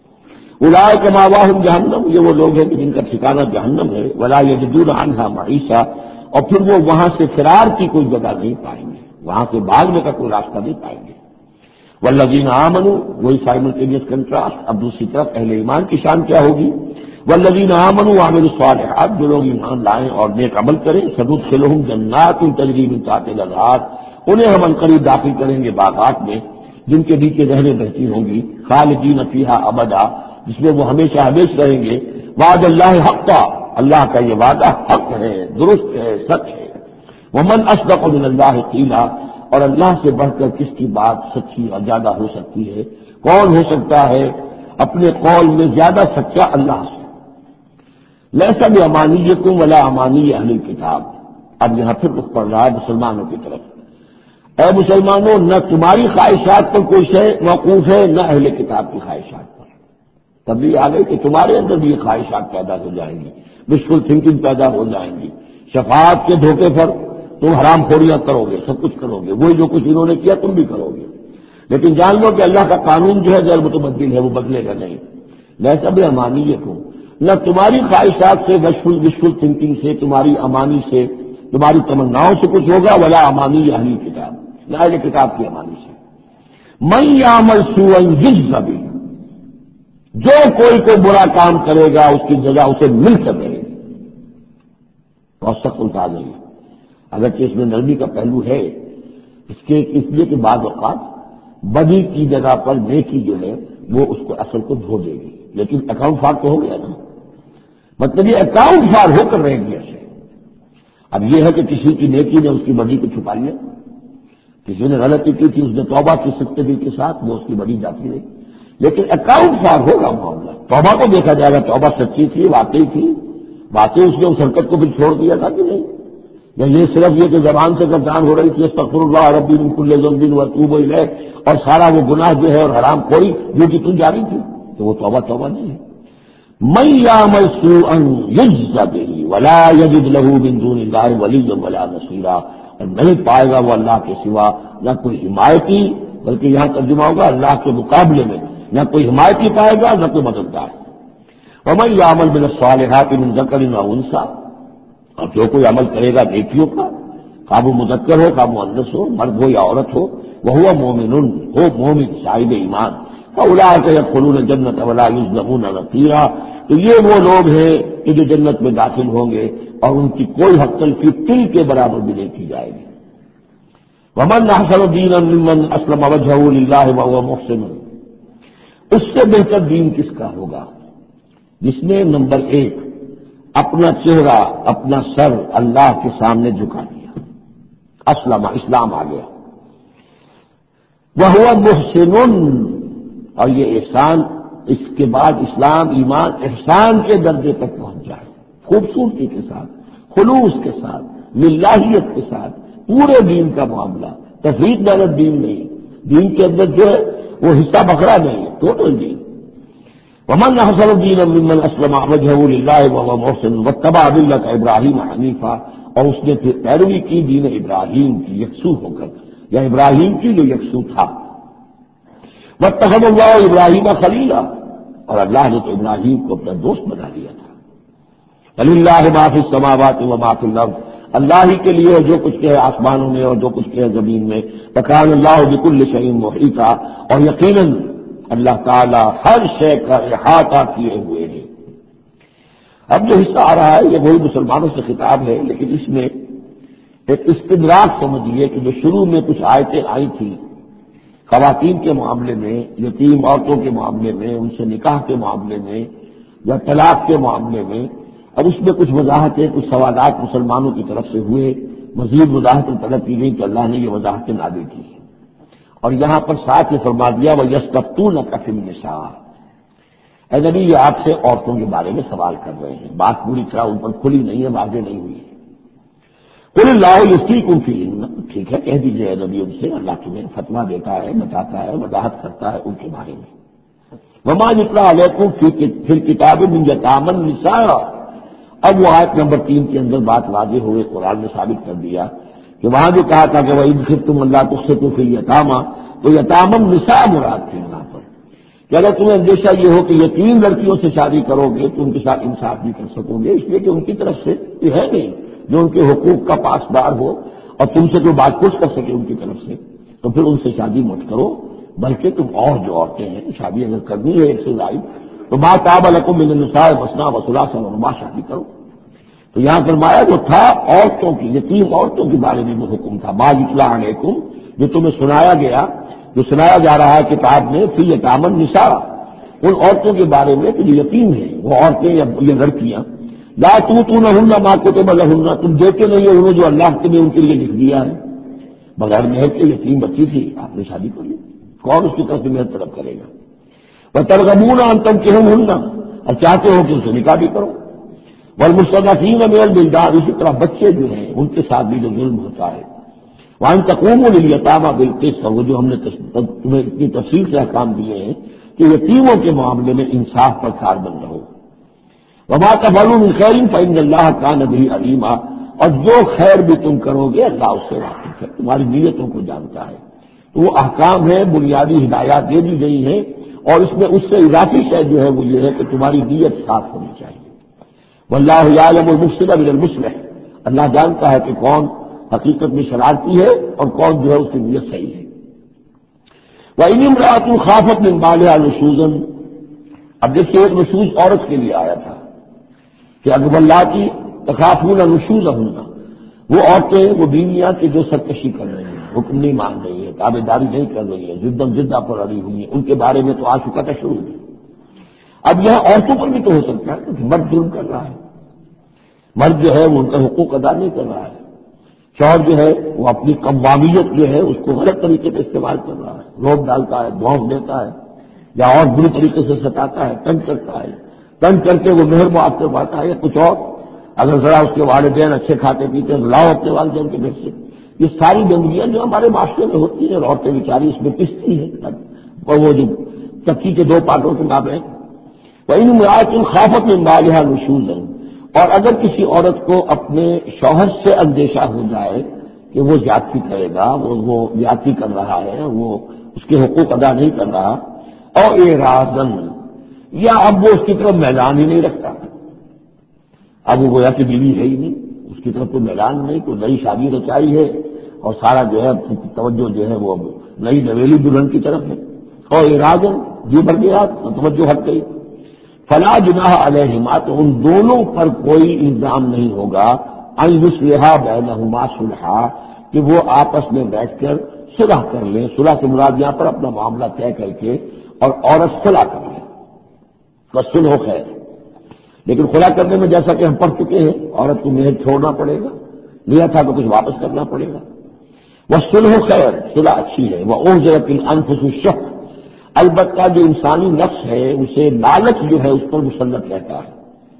اولئک مأواہم جہنم، یہ وہ لوگ ہیں جن کا ٹھکانہ جہنم ہے، ولا یجدون عنہا محیصا، اور پھر وہ وہاں سے فرار کی کوئی جگہ نہیں پائیں گے، وہاں سے بھاگنے کا کوئی راستہ نہیں پائیں گے۔ والذین آمنوا، وہی سائملٹینیس کنٹراسٹ، اب دوسری طرف اہل ایمان کی شان کیا ہوگی؟ والذین آمنوا وعملوا الصالحات، جو لوگ ایمان لائیں اور نیک عمل کریں، سندخلہم جنات تجری من تحتہا الانہار، انہیں ہم عنقریب داخل کریں گے باغات میں جن کے نیچے نہریں بہتی ہوں گی، خالدین فیہا ابدا، جس میں وہ ہمیشہ ہمیش رہیں گے۔ وعد اللہ حقا، اللہ کا یہ وعدہ حق ہے، درست ہے، سچ ہے۔ ومن اصدق من اللہ قیلا، اور اللہ سے بڑھ کر کس کی بات سچی اور زیادہ ہو سکتی ہے؟ کون ہو سکتا ہے اپنے قول میں زیادہ سچا؟ اللہ سے۔ لیس بامانیکم ولا امانی اہل الکتاب، اب یہاں پھر رخ پڑ رہا ہے مسلمانوں کی طرف۔ اے مسلمانوں، نہ تمہاری خواہشات پر کوئی شے موقوف ہے، نہ اہل کتاب کی خواہشات پر۔ تبھی آ گئی کہ تمہارے اندر بھی یہ خواہشات پیدا ہو جائیں گی، وشفل تھنکنگ پیدا ہو جائیں گی، شفاعت کے دھوکے پر تم حرام خوریاں کرو گے، سب کچھ کرو گے، وہی جو کچھ انہوں نے کیا تم بھی کرو گے۔ لیکن جان لو کہ اللہ کا قانون جو ہے غیر متبدل ہے، وہ بدلے گا نہیں۔ ویسا بھی امانیکم، نہ تمہاری خواہشات سے، وشفل وشفل تھنکنگ سے، تمہاری امانی سے، تمہاری تمناؤں سے کچھ ہوگا، ولا امانی اہل کتاب، نہ اہل کتاب کی امانی سے۔ من یعمل سوءا یجز بہ، جو کوئی کوئی برا کام کرے گا اس کی جزا اسے مل سکے گی، بہت سخت الفاظ ہے۔ اگرچہ اس میں نرمی کا پہلو ہے، اس کے اس لیے کہ بعض اوقات بدی کی جگہ پر نیکی جو ہے وہ اس کو اصل کو دھو دے گی، لیکن اکاؤنٹ فار تو ہو گیا نا، مطلب یہ اکاؤنٹ فار ہو کر رہ گیا سے۔ اب یہ ہے کہ کسی کی نیکی نے اس کی بدی کو چھپا لیا، کسی نے غلطی کی تھی، اس نے توبہ کی سچے دل کے ساتھ، وہ اس کی بدی جاتی رہی، لیکن اکاؤنٹ فار ہوگا معاملہ۔ توبہ کو دیکھا جائے گا، توبہ سچی تھی، واقعی تھی، واقعی اس نے اس حرکت کو پھر چھوڑ دیا تھا کہ نہیں، یا یہ صرف یہ کہ زبان سے گردان ہو رہی تھی استغفر اللہ ربی من کل ذنب واتوب الیہ، اور سارا وہ گناہ جو ہے اور حرام خوری جو کہ تم جاری تھی، تو وہ توبہ توبہ نہیں ہے۔ من یعمل سوءا یجز بہ ولا یجد له من دون اللہ ولیا ولا نصیرا، اور نہیں پائے گا وہ اللہ کے سوا نہ کوئی حمایتی، بلکہ یہاں ترجمہ ہوگا اللہ کے مقابلے میں نہ کوئی حمایتی پائے گا نہ کوئی مددگار۔ ومن یعمل من الصالحات من ذکر و انثی، اور جو کوئی عمل کرے گا نیکیوں کا، خواہ وہ مذکر ہو خواہ مؤنث ہو، مرد ہو یا عورت ہو، وہو مومن ہو مومن صاحب ایمان، فاولئک یدخلون الجنۃ ولا یظلمون نقیرا، تو یہ وہ لوگ ہیں کہ جو جنت میں داخل ہوں گے اور ان کی کوئی حق تلفی تل کے برابر بھی نہیں کی جائے گی۔ ومن احسن دینا ممن اسلم وجهه للہ وهو محسن، اس سے بہتر دین کس کا ہوگا جس نے نمبر ایک اپنا چہرہ اپنا سر اللہ کے سامنے جھکا دیا، اسلم اسلام آ گیا، وهو محسن، اور یہ احسان اس کے بعد اسلام ایمان احسان کے درجے تک پہنچ جائے، خوبصورتی کے ساتھ، خلوص کے ساتھ، للہیت کے ساتھ، پورے دین کا معاملہ، تفریق غلط دین نہیں، دین کے اندر جو ہے وہ حصہ بکھرا نہیں، ٹوٹل دین۔ ومن احسن دینا ممن اسلم وجهه للہ وهو محسن واتبع ملۃ ابراہیم حنیفا، اور اس نے پھر پیروی کی دین ابراہیم کی یکسو ہو کر، یا ابراہیم کی جو یکسو تھا۔ واتخذ اللہ ابراہیم خلیلا، اور اللہ نے تو ابراہیم کو اپنا دوست بنا لیا تھا۔ وللہ ما فی السماوات وما فی الارض، اللہ ہی کے لیے جو کچھ ہے آسمانوں میں اور جو کچھ ہے زمین میں، وکان اللہ بکل شیء محیطا، اور یقیناً اللہ تعالی ہر شے کا احاطہ کیے ہوئے ہیں۔ اب جو حصہ آ رہا ہے یہ وہی مسلمانوں سے خطاب ہے، لیکن اس میں ایک استدراک سمجھیے کہ جو شروع میں کچھ آیتیں آئی تھی خواتین کے معاملے میں، یتیم عورتوں کے معاملے میں، ان سے نکاح کے معاملے میں یا طلاق کے معاملے میں، اب اس میں کچھ وضاحتیں کچھ سوالات مسلمانوں کی طرف سے ہوئے، مزید وضاحتیں طلب کی گئی تو اللہ نے یہ وضاحتیں نازل کی، اور یہاں پر ساتھ یہ فرما دیا وَيَسْتَفْتُونَكَ فِي النِّسَاءِ، اے نبی یہ آپ سے عورتوں کے بارے میں سوال کر رہے ہیں، بات پوری طرح ان پر کھلی نہیں ہے، واضح نہیں ہوئی ہے۔ قُلِ اللَّهُ يُفْتِيكُمْ فِيهِنَّ، ٹھیک ہے کہہ دیجیے اے نبی ان سے اللہ تمہیں فتویٰ دیتا ہے، بتاتا ہے، وضاحت کرتا ہے ان کے بارے میں۔ وَمَا يُتْلَىٰ عَلَيْكُمْ فِي الْكِتَابِ مِن يَتَامَى النِّسَاءِ، اب وہ آیت نمبر تین کے اندر بات واضح ہوئے، قرآن نے ثابت کر دیا کہ وہاں جو کہا تھا کہ وَإِنْ خِفْتُمْ أَلَّا تُقْسِطُوا فِي الْيَتَامَى، تو یتامى النساء مراد تھی یہاں پر، کہ اگر تمہیں اندیشہ یہ ہو کہ یتیم لڑکیوں سے شادی کرو گے تو ان کے ساتھ انصاف بھی کر سکو گے، اس لیے کہ ان کی طرف سے یہ ہے نہیں جو ان کے حقوق کا پاسدار ہو اور تم سے کوئی بات پوچھ کر سکے ان کی طرف سے، تو پھر ان سے شادی مت کرو، بلکہ تم اور جو عورتیں ہیں شادی اگر کرنی ہے ایک سے زائد تو ما طاب لکم من النساء مثنی وثلاث ورباع شادی کرو۔ تو یہاں فرمایا جو تھا عورتوں کی، یتیم عورتوں کے بارے میں وہ حکم تھا، ما یتلی علیکم، جو تمہیں سنایا گیا، جو سنایا جا رہا ہے کتاب میں، فی یتامی النساء، ان عورتوں کے بارے میں کہ جو یتیم ہیں، وہ عورتیں یا یہ لڑکیاں، لا تؤتونہن ما کتب لہن، تم دیتے نہیں ہو انہیں جو اللہ نے ان کے لیے لکھ دیا ہے، بغیر مہر کے یتیم بچی تھی آپ نے شادی کر لی، کون اس کی طرف سے مہر طلب کرے گا؟ وترغبون ان تنکحوہن، اور چاہتے ہو کہ ان سے نکاح بھی کرو، والمستضعفین من الولدان، اسی طرح بچے جو ہیں ان کے ساتھ بھی جو ظلم ہوتا ہے، وان تقوموا للیتامى بالقسط، وہ جو ہم نے تمہیں اتنی تفصیل سے احکام دیے ہیں کہ یتیموں کے معاملے میں انصاف پر کاربند رہو، وما تفعلوا من خیر فإن اللہ کان بہ علیما، اور جو خیر بھی تم کرو گے اللہ اس سے واقف ہے، تمہاری نیتوں کو جانتا ہے۔ تو وہ احکام ہے، بنیادی ہدایات دے دی گئی ہیں، اور اس میں اس سے اضافی شے جو ہے وہ یہ ہے کہ تمہاری نیت صاف ہونی چاہیے۔ واللہ یعلم المفسد من المصلح، اللہ جانتا ہے کہ کون حقیقت میں شرارتی ہے اور کون جو ہے اس کی نیت صحیح ہے۔ وَإِنِ امْرَأَةٌ خَافَتْ مِن بَعْلِهَا نُشُوزًا، اب دیکھیے ایک نشوز عورت کے لیے آیا تھا کہ اگر اللہ کی تخافون نشوزہن، وہ عورتیں وہ بیویاں کی جو سرکشی کر رہی ہیں، حکم نہیں مان رہی ہے، تابع داری نہیں کر رہی ہے، ضد جدہ پر اڑی ہوئی ہیں، ان کے بارے میں تو آ چکا تھا شروع میں۔ اب یہاں عورتوں پر بھی تو ہو سکتا ہے کہ مرد ظلم کر رہا ہے، مرد جو ہے وہ ان کا حقوق ادا نہیں کر رہا ہے، شوہر جو ہے وہ اپنی قوامیت جو ہے اس کو غلط طریقے سے استعمال کر رہا ہے، روب ڈالتا ہے، دھونس دیتا ہے، یا اور بری طریقے سے ستاتا ہے، تنگ کرتا ہے، تنگ کر کے وہ مہر معاف کرواتا ہے یا کچھ اور، اگر ذرا اس کے والدین اچھے کھاتے پیتے ہیں لاؤ اپنے والدین کے گھر سے۔ یہ ساری گندگیاں جو ہمارے معاشرے میں ہوتی ہیں اور عورتیں بیچاری اس میں پستی ہیں، اور وہ جو چکی کے دو پارٹوں کے مابین وَإِنْ امْرَأَةٌ خَافَتْ مِنْ بَعْلِهَا نُشُوزًا، اور اگر کسی عورت کو اپنے شوہر سے اندیشہ ہو جائے کہ وہ زیادتی کرے گا، وہ وہ زیادتی کر رہا ہے، وہ اس کے حقوق ادا نہیں کر رہا، اور اعراضاً، یا اب وہ اس کی طرف میلان ہی نہیں رکھتا، اب وہ گویا کہ بیوی ہے ہی نہیں، اس کی طرف کوئی میلان نہیں، کوئی نئی شادی رچائی ہے اور سارا جو ہے توجہ جو ہے وہ نئی نویلی دلہن کی طرف ہے، اور اعراضاً جی بھر گیا توجہ ہٹ گئی، فلا جناح علیہما، تو ان دونوں پر کوئی الزام نہیں ہوگا، ان یصلحا بینہما صلحا، کہ وہ آپس میں بیٹھ کر صلح کر لیں، صلح سے مراد یہاں پر اپنا معاملہ طے کر کے اور عورت صلح کر لیں، والصلح خیر۔ لیکن خلا کرنے میں جیسا کہ ہم پڑھ چکے ہیں عورت کو مہر چھوڑنا پڑے گا، لیا تھا تو کچھ واپس کرنا پڑے گا، والصلح خیر، صلح اچھی ہے، وأحضرت الأنفس الشح، البتہ جو انسانی نفس ہے اسے لالچ جو ہے اس پر مسلط رہتا ہے،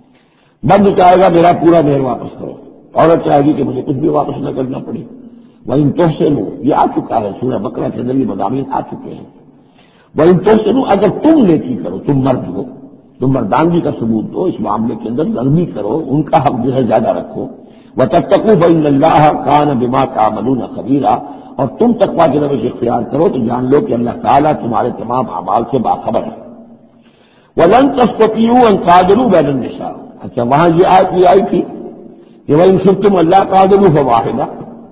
بند چاہے گا میرا پورا مہر واپس کرو، عورت چاہے گی کہ مجھے کچھ بھی واپس نہ کرنا پڑے، وَإِن تُحْسِنُوا، یہ آ چکا ہے سورہ بقرہ کے اندر یہ مضامین آ چکے ہیں، وَإِن تُحْسِنُوا، اگر تم نیکی کرو، تم مرد ہو، تم مردانگی کا ثبوت دو، اس معاملے کے اندر نرمی کرو، ان کا حق جو ہے زیادہ رکھو، وَتَتَّقُوا فَإِنَّ اللَّهَ كَانَ بِمَا تَعْمَلُونَ خَبِيرًا، اور تم تقویٰ کی روش اختیار کرو تو جان لو کہ اللہ تعالیٰ تمہارے تمام اعمال سے باخبر ہے۔ وَلَن تَسْتَطِيعُوا أَن تَعْدِلُوا بَيْنَ النِّسَاءِ، اچھا وہاں یہ آیت بھی آئی تھی کہ وَإِن خِفْتُمْ أَلَّا تَعْدِلُوا فَوَاحِدَةً،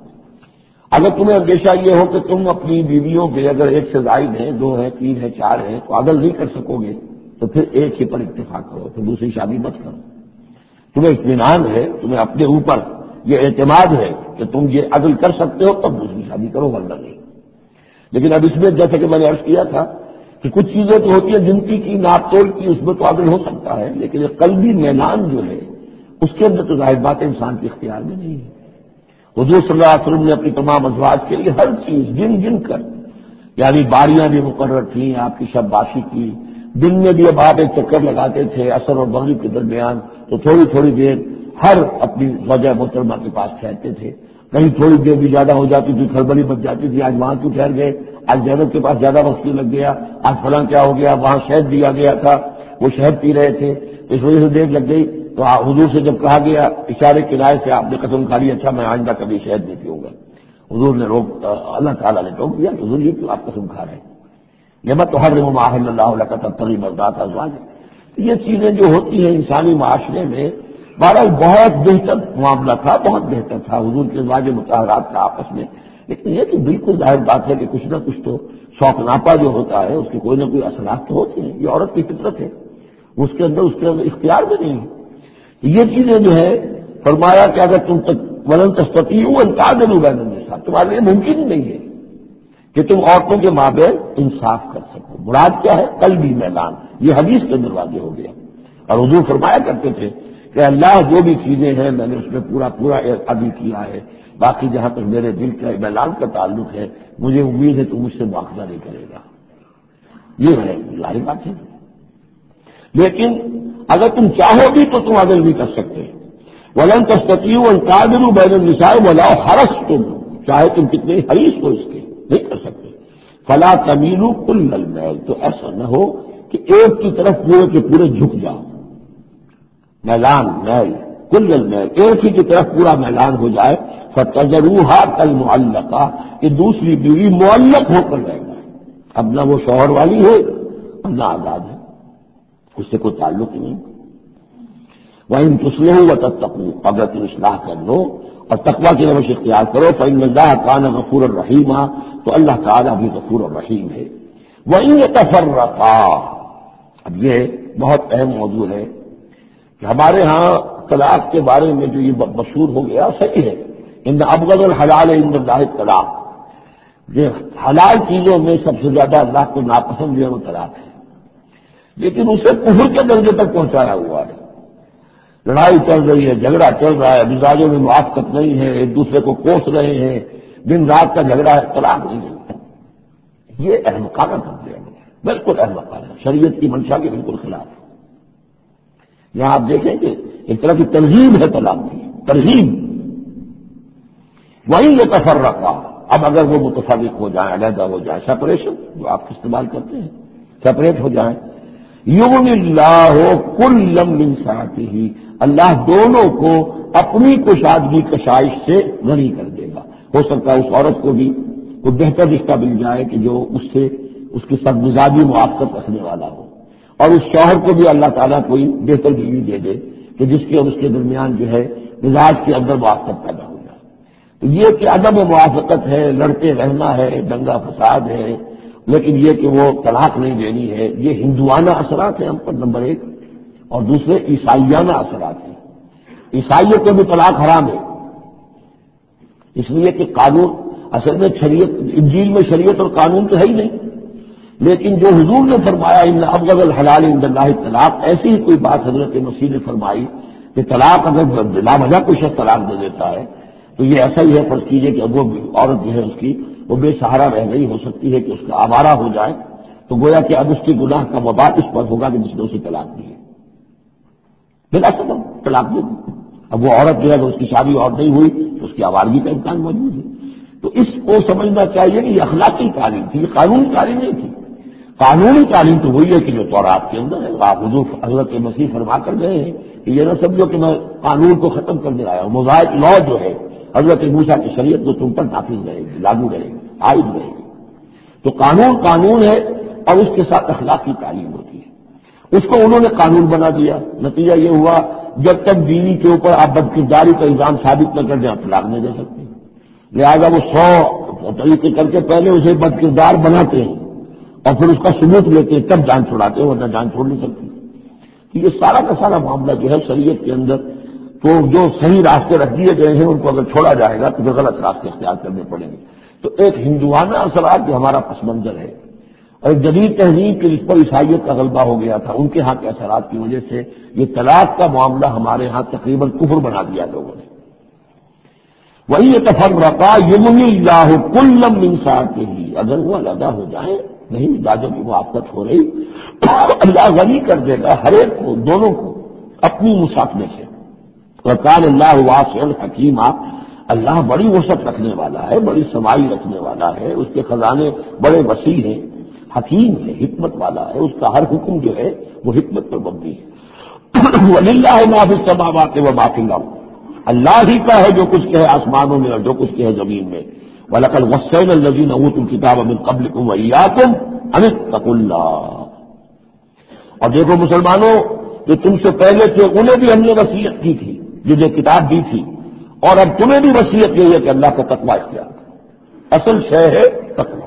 اگر تمہیں اندیشہ یہ ہو کہ تم اپنی بیویوں کے اگر ایک سے زائد ہیں، دو ہیں، تین ہیں، چار ہیں، تو عدل نہیں کر سکو گے تو پھر ایک ہی پر اتفاق کرو، پھر دوسری شادی مت کرو، تمہیں اطمینان ہے، تمہیں اپنے اوپر یہ اعتماد ہے کہ تم یہ عدل کر سکتے ہو تب دوسری شادی کرو، ورنہ نہیں۔ لیکن اب اس میں جیسا کہ میں نے عرض کیا تھا کہ کچھ چیزیں تو ہوتی ہیں گنتی کی، ناپ تول کی، اس میں تو عدل ہو سکتا ہے، لیکن یہ قلبی میلان جو ہے اس کے اندر تو ظاہر بات انسان کے اختیار میں نہیں ہے۔ حضور صلی اللہ علیہ وسلم نے اپنی تمام ازواج کے لیے ہر چیز گن گن کر، یعنی باریاں بھی مقرر تھیں آپ کی شب باشی کی، دن میں بھی اب آپ ایک چکر لگاتے تھے عصر اور مغرب کے درمیان تو تھوڑی تھوڑی دیر ہر اپنی وجہ محترمہ کے پاس ٹھہرتے تھے، کہیں تھوڑی دیر بھی زیادہ ہو جاتی تھی کھڑبلی بچ جاتی تھی، آج وہاں کیوں ٹھہر گئے، آج زینب کے پاس زیادہ وقت کیوں لگ گیا، آج فلاں کیا ہو گیا، وہاں شہد دیا گیا تھا وہ شہد پی رہے تھے اس وجہ سے دیر لگ گئی، تو حضور سے جب کہا گیا اشارے کنارے سے آپ نے قسم کھا لی اچھا میں آئندہ کبھی شہد نہیں پیوں گا، حضور نے روک اللہ تعالیٰ نے ٹوک دیا کہ حضور یہ کیوں آپ قسم کھا رہے ہیں، لما تحرم ما احل اللہ لک تبتغی مرضات ازواجک۔ یہ چیزیں جو ہوتی ہیں انسانی معاشرے میں بہرحال بہت بہتر معاملہ تھا، بہت بہتر تھا حضور کے ازواج مطہرات کا آپس میں، لیکن یہ تو بالکل ظاہر بات ہے کہ کچھ نہ کچھ تو شوق ناپا جو ہوتا ہے اس کے کوئی نہ کوئی اثرات تو ہوتے ہیں، یہ عورت کی فطرت ہے، اس کے اندر اس کے اندر اختیار بھی نہیں ہے۔ یہ چیزیں جو ہے فرمایا کہ اگر تم تک ولن تستطیعوا ان تعدلوا بین النساء، تمہارے لیے ممکن ہی نہیں ہے کہ تم عورتوں کے مابین انصاف کر سکو، مراد کیا ہے قلبی میلان، یہ حدیث کے اندر واضح ہو گیا، اور حضور فرمایا کرتے تھے کہ اللہ جو بھی چیزیں ہیں میں نے اس میں پورا پورا عدل کیا ہے، باقی جہاں تک میرے دل کا میلان کا تعلق ہے مجھے امید ہے تو مجھ سے مواخذہ نہیں کرے گا، یہ ہے ظاہر بات ہے۔ لیکن اگر تم چاہو بھی تو تم عدل بھی کر سکتے، ولن تستطیعوا ان تعدلوا بین النساء ولو حرصتم، چاہے تم کتنے حریص ہو اس کے نہیں کر سکتے، فلا تمیلوا کل المیل، تو ایسا نہ ہو کہ ایک کی طرف پورے کے پورے جھک جاؤ، میلان میل کل المیل، ایک ہی کی طرف پورا میلان ہو جائے، فتذروها کالمعلقہ، کہ دوسری بیوی معلق ہو کر رہ جائے، اب نہ وہ شوہر والی ہے نہ آزاد ہے، اس سے کوئی تعلق ہی نہیں۔ وَإِن تُصْلِحُوا وَتَتَّقُوا، اگر تم اصلاح کر لو اور تقویٰ کی روش اختیار کرو، فَإِنَّ اللَّهَ كَانَ غَفُورًا رَحِيمًا، تو اللہ تعالیٰ بھی غفور الرحیم ہے۔ وَإِن يَتَفَرَّقَا، اب یہ بہت اہم موضوع ہے کہ ہمارے ہاں طلاق کے بارے میں جو یہ مشہور ہو گیا صحیح ہے، ان ابغض الحلال عند اللہ طلاق، یہ حلال چیزوں میں سب سے زیادہ اللہ کو ناپسند جو ہے وہ طلاق ہے، لیکن اسے کفر کے درجے تک پہنچایا ہوا ہے۔ لڑائی چل رہی ہے، جھگڑا چل رہا ہے، مزاجوں میں موافقت نہیں ہے، ایک دوسرے کو کوس رہے ہیں، دن رات کا جھگڑا ہے، طلاق نہیں ہے۔ یہ احمقانہ درجے ہے، بالکل احمقانہ، شریعت کی منشا کے بالکل خلاف ہے۔ یہاں آپ دیکھیں کہ ایک طرح کی ترغیب ہے طلاق کی، ترغیب۔ وہی یہ تفرقہ، اب اگر وہ متفرق ہو جائیں، علیحدہ ہو جائیں، سپریشن جو آپ استعمال کرتے ہیں، سپریٹ ہو جائیں، یغنی اللہ کلا من سعتہ، اللہ دونوں کو اپنی کشادگی کشائش سے غنی کر دے گا۔ ہو سکتا ہے اس عورت کو بھی کوئی بہتر رشتہ مل جائے کہ جو اس سے اس کی سب مزاجی موافقت رکھنے والا ہو، اور اس شوہر کو بھی اللہ تعالیٰ کوئی بہتر بیوی دے دے کہ جس کے اور اس کے درمیان جو ہے مزاج کے اندر موافقت پیدا ہو جائے۔ تو یہ کہ عدم موافقت ہے، لڑتے رہنا ہے، دنگا فساد ہے، لیکن یہ کہ وہ طلاق نہیں دینی ہے، یہ ہندوانہ اثرات ہیں ہم پر نمبر ایک، اور دوسرے عیسائیانہ اثرات ہیں۔ عیسائیوں کو بھی طلاق حرام ہے، اس لیے کہ قانون اصل میں شریعت، انجیل میں شریعت اور قانون تو ہے ہی نہیں، لیکن جو حضور نے فرمایا ان ابغض الحلال عند اللہ طلاق، ایسی ہی کوئی بات حضرت مسیح نے فرمائی کہ طلاق اگر بلا وجہ کوئی شخص طلاق دے دیتا ہے تو یہ ایسا ہی ہے، فرض کیجیے کہ وہ عورت جو ہے اس کی وہ بے سہارا رہ گئی، ہو سکتی ہے کہ اس کا آوارہ ہو جائے، تو گویا کہ اب اس کے گناہ کا وبال اس پر ہوگا کہ جس نے اسے طلاق دی ہے، بلا سبب طلاق دی۔ اب وہ عورت جو ہے اگر اس کی شادی اور نہیں ہوئی تو اس کی آوارگی کا امکان موجود ہے۔ تو اس کو سمجھنا چاہیے کہ یہ اخلاقی تعلیم تھی، یہ قانونی تعلیم نہیں تھی۔ قانونی تعلیم تو وہی ہے کہ جو تورات کے اندر ہے، آپ حضور حضرت مسیح فرما کر گئے ہیں کہ یہ نہ سمجھو کہ میں قانون کو ختم کرنے آیا ہوں، موزائک لا جو ہے حضرت موسیٰ کی شریعت جو تم پر نافذ رہے گی، لاگو رہے گی، عائد رہے گی۔ تو قانون قانون ہے اور اس کے ساتھ اخلاقی تعلیم ہوتی ہے، اس کو انہوں نے قانون بنا دیا۔ نتیجہ یہ ہوا جب تک بیوی کے اوپر آپ بد کرداری کا الزام ثابت نہ کر دیں آپ طلاق نہیں دے سکتے، لہٰذا وہ سو طریقے کر کے پہلے اسے بد کردار بناتے ہیں اور پھر اس کا ثبوت لیتے ہیں، تب جان چھڑاتے ہیں، ورنہ جان چھوڑ نہیں سکتے۔ تو یہ سارا کا سارا معاملہ جو ہے شریعت کے اندر تو جو صحیح راستے رکھ دیے گئے ہیں ان کو اگر چھوڑا جائے گا تو غلط راستے اختیار کرنے پڑیں گے۔ تو ایک ہندوانہ اثرات جو ہمارا پس منظر ہے، اور ایک جدید تہذیب کے جس پر عیسائیت کا غلبہ ہو گیا تھا، ان کے ہاں کے اثرات کی وجہ سے یہ طلاق کا معاملہ ہمارے ہاں تقریباً کفر بنا دیا لوگوں نے۔ وہی یہ تفرقہ یغنی اللہ کلا من سعتہ، اگر وہ علیحدہ ہو جائیں، نہیں مزاجوں کی موافقت ہو رہی، اللہ غنی کر دے گا ہر ایک کو، دونوں کو اپنی وسعت میں سے۔ وکان اللہ واسع حکیما، اللہ بڑی وسعت رکھنے والا ہے، بڑی سمائی رکھنے والا ہے، اس کے خزانے بڑے وسیع ہیں، حکیم ہے، حکمت والا ہے، اس کا ہر حکم جو ہے وہ حکمت پر مبنی ہے۔ وَلِلَّهِ مَا فِي السَّمَاوَاتِ وَمَا فِي الْأَرْضِ، اللہ ہی کا ہے جو کچھ کہ ہے آسمانوں میں اور جو کچھ کہ ہے زمین میں۔ وَلَقَدْ وَصَّيْنَا الَّذِينَ أُوتُوا الْكِتَابَ مِن قَبْلِكُمْ وَإِيَّاكُمْ أَنِ اتَّقُوا اللَّهَ، اور دیکھو مسلمانوں جو تم سے پہلے تھے انہیں بھی ہم نے وصیت کی تھی، جنہیں کتاب دی تھی، اور اب تمہیں بھی وصیت یہ ہے کہ اللہ کا تقویٰ اختیار کرو، اصل شے ہے تقویٰ،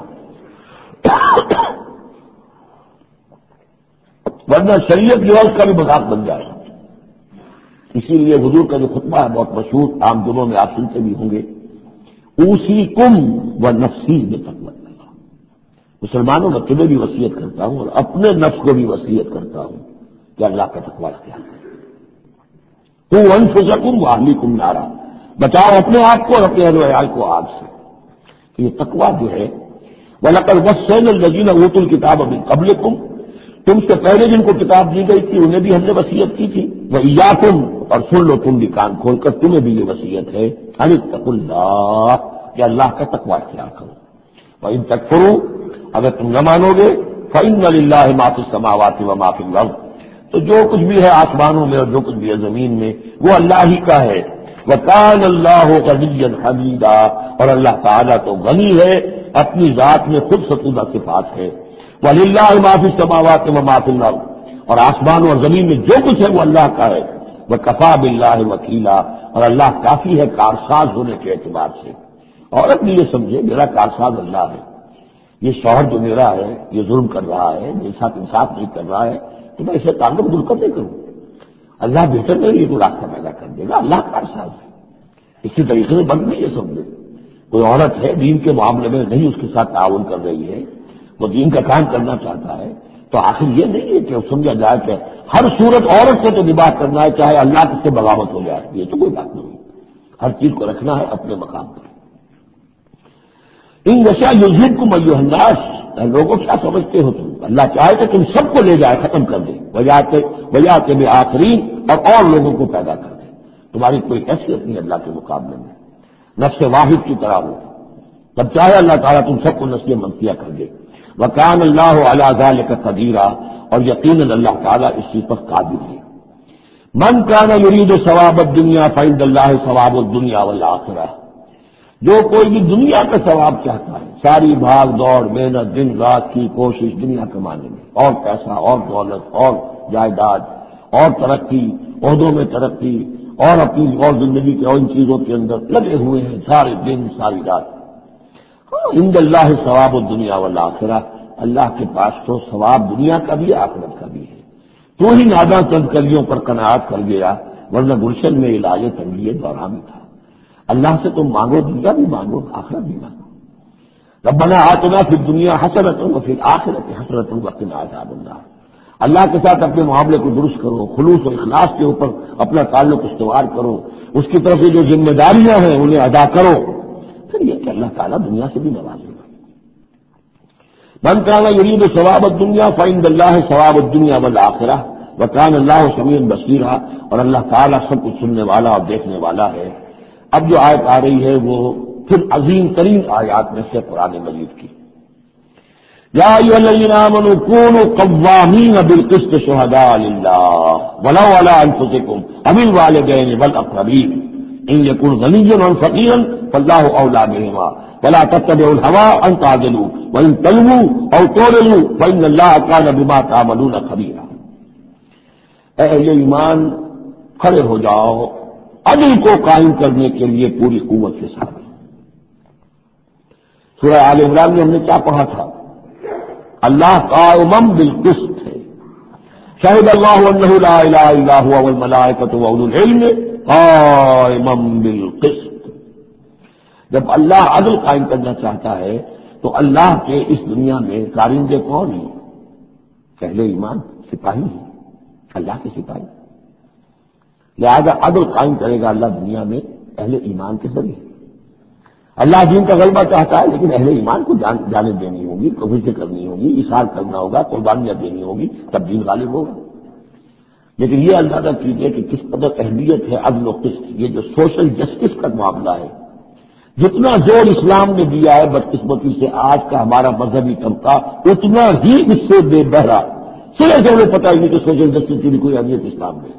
ورنہ شریعت جو ہے اس کا بھی مذاق بن جائے گا۔ اسی لیے حضور کا جو خطبہ ہے بہت مشہور، عام دنوں میں آپ سنتے بھی ہوں گے، اوصیکم و نفسی بتقوی اللہ، مسلمانوں میں تمہیں بھی وصیت کرتا ہوں اور اپنے نفس کو بھی وصیت کرتا ہوں کہ اللہ کا تقویٰ اختیار کریں۔ تو انفسکم واہلیکم نارا، بچاؤ اپنے آپ کو اور اپنے اہل و عیال کو آگ سے۔ تو یہ تقویٰ جو ہے، وَلَقَدْ وَصَّيْنَا الَّذِينَ أُوتُوا الْكِتَابَ مِن قَبْلِكُمْ، تم سے پہلے جن کو کتاب دی گئی تھی انہیں بھی ہم نے وصیت کی تھی، وَإِيَّاكُمْ، اور سن لو تم بھی کان کھول کر، تمہیں بھی یہ وصیت ہے، أَنِ اتَّقُوا اللَّهَ، کہ اللہ کا تقویٰ اختیار کرو۔ وَإِن تَكْفُرُوا، اگر تم نہ مانو گے، فَإِنَّ لِلَّهِ مَا فِي السَّمَاوَاتِ وَمَا فِي الْأَرْضِ، تو جو کچھ بھی ہے آسمانوں میں اور جو کچھ بھی ہے زمین میں وہ اللہ ہی کا ہے۔ وَكَانَ اللَّهُ غَنِيًّا حَمِيدًا، اور اللہ تعالیٰ تو غنی ہے، اپنی ذات میں خود ستودہ صفات ہے۔ وَلِلَّهِ مَا فِي السَّمَاوَاتِ وَمَا فِي الْأَرْضِ، اور آسمانوں اور زمین میں جو کچھ ہے وہ اللہ کا ہے۔ وَكَفَىٰ بِاللَّهِ وَكِيلًا، اور اللہ کافی ہے کارساز ہونے کے اعتبار سے۔ عورت بھی یہ سمجھے میرا کارساز اللہ ہے، یہ شوہر جو میرا ہے یہ ظلم کر رہا ہے، میرے ساتھ انصاف نہیں کر رہا ہے، تو میں اسے تعلق دور کرنے کروں؟ اللہ بہتر میرے لیے کوئی راستہ پیدا کر دے گا، اللہ کا ساز ہے. اسی طریقے سے بند نہیں ہے سمجھے. کوئی عورت ہے دین کے معاملے میں نہیں اس کے ساتھ تعاون کر رہی ہے، وہ دین کا کام کرنا چاہتا ہے، تو آخر یہ نہیں ہے کہ سمجھا جائے کہ ہر صورت عورت سے تو نباہ کرنا ہے چاہے اللہ سے بغاوت ہو جائے. یہ تو کوئی بات نہیں. ہر چیز کو رکھنا ہے اپنے مقام پر. ان نشا یذہبکم ایھا الناس، لوگوں کیا سمجھتے ہو تم؟ اللہ چاہے کہ تم سب کو لے جائے، ختم کر دے، وجہ کے وجہ کے بھی آخرین، اور اور لوگوں کو پیدا کر دے. تمہاری کوئی حیثیت نہیں اللہ کے مقابلے میں، نفس واحد کی طرح ہو. تب چاہے اللہ تعالیٰ تم سب کو نسل منفیہ کر دے. وکان اللہ علی ذلک قدیرا، اور یقیناً اللہ تعالیٰ اس چیز پر قادر ہے. من کان یرید ثواب الدنیا فعند اللہ ثواب الدنیا والآخرہ، جو کوئی بھی دنیا کا ثواب چاہتا ہے، ساری بھاگ دوڑ محنت دن رات کی کوشش دنیا کمانے میں، اور پیسہ اور دولت اور جائیداد اور ترقی، عہدوں میں ترقی، اور اپنی اور زندگی کے اور ان چیزوں کے اندر لگے ہوئے ہیں سارے دن ساری رات. عند اللہ ثواب الدنیا والآخرہ، اللہ کے پاس تو ثواب دنیا کا بھی آخرت کا بھی ہے. تو ہی ناداں چند کلیوں پر قناعت کر گیا، ورنہ گلشن میں علاج تنگی دورہ میں تھا. اللہ سے تم مانگو، دنیا بھی مانگو آخرت بھی مانگو. ربنا آتنا فی الدنیا حسنۃ وفی الآخرۃ حسنۃ وقنا عذاب النار. اللہ کے ساتھ اپنے معاملے کو درست کرو، خلوص و اخلاص کے اوپر اپنا تعلق استوار کرو، اس کی طرف سے جو ذمہ داریاں ہیں انہیں ادا کرو، پھر یہ کہ اللہ تعالیٰ دنیا سے بھی نوازے گا. من کان یرید ثواب الدنیا فعند اللہ ثواب الدنیا والآخرہ وکان اللہ سمیع بصیرا، اور اللہ تعالیٰ سب کچھ سننے والا اور دیکھنے والا ہے. اب جو آیت آ رہی ہے وہ پھر عظیم ترین آیات میں سے قرآن مجید کی. یا ایھا الذین آمنوا کونوا قوامین بالقسط شہداء للہ ولو علی انفسکم او الوالدین والاقربین ان یکن غنیا او فقیرا فاللہ اولی بہما ولا تتبعوا الہوی ان تعدلوا وان تلووا او تعرضوا فان اللہ کان بما تعملون خبیرا. اے اہل ایمان کھڑے ہو جاؤ عدل کو قائم کرنے کے لیے پوری قوت کے ساتھ. سورہ آل عمران میں ہم نے کیا پڑھا تھا؟ اللہ قائم بالقسط ہے. شہد اللہ انہ لا الہ الا هو والملائکۃ واولو العلم قائما بالقسط. جب اللہ عدل قائم کرنا چاہتا ہے تو اللہ کے اس دنیا میں کارندے کون ہیں؟ اہل ایمان، سپاہی ہیں، اللہ کے سپاہی. لہذا عدل قائم کرے گا اللہ دنیا میں اہل ایمان کے ذریعے. اللہ دین کا غلبہ چاہتا ہے لیکن اہل ایمان کو جان جانیں دینی ہوگی، کوششیں کرنی ہوگی، اثار کرنا ہوگا، قربانیاں دینی ہوگی، تب دین غالب ہوگا. لیکن یہ اندازہ کیجیے کہ کس قدر اہمیت ہے عدل و قسط. یہ جو سوشل جسٹس کا معاملہ ہے، جتنا زور اسلام نے دیا ہے بدقسمتی سے آج کا ہمارا مذہبی طبقہ اتنا ہی اس سے بے بہرا. سرے سے انہیں پتہ ہی نہیں کہ سوشل جسٹس کی بھی کوئی اہمیت اسلام میں.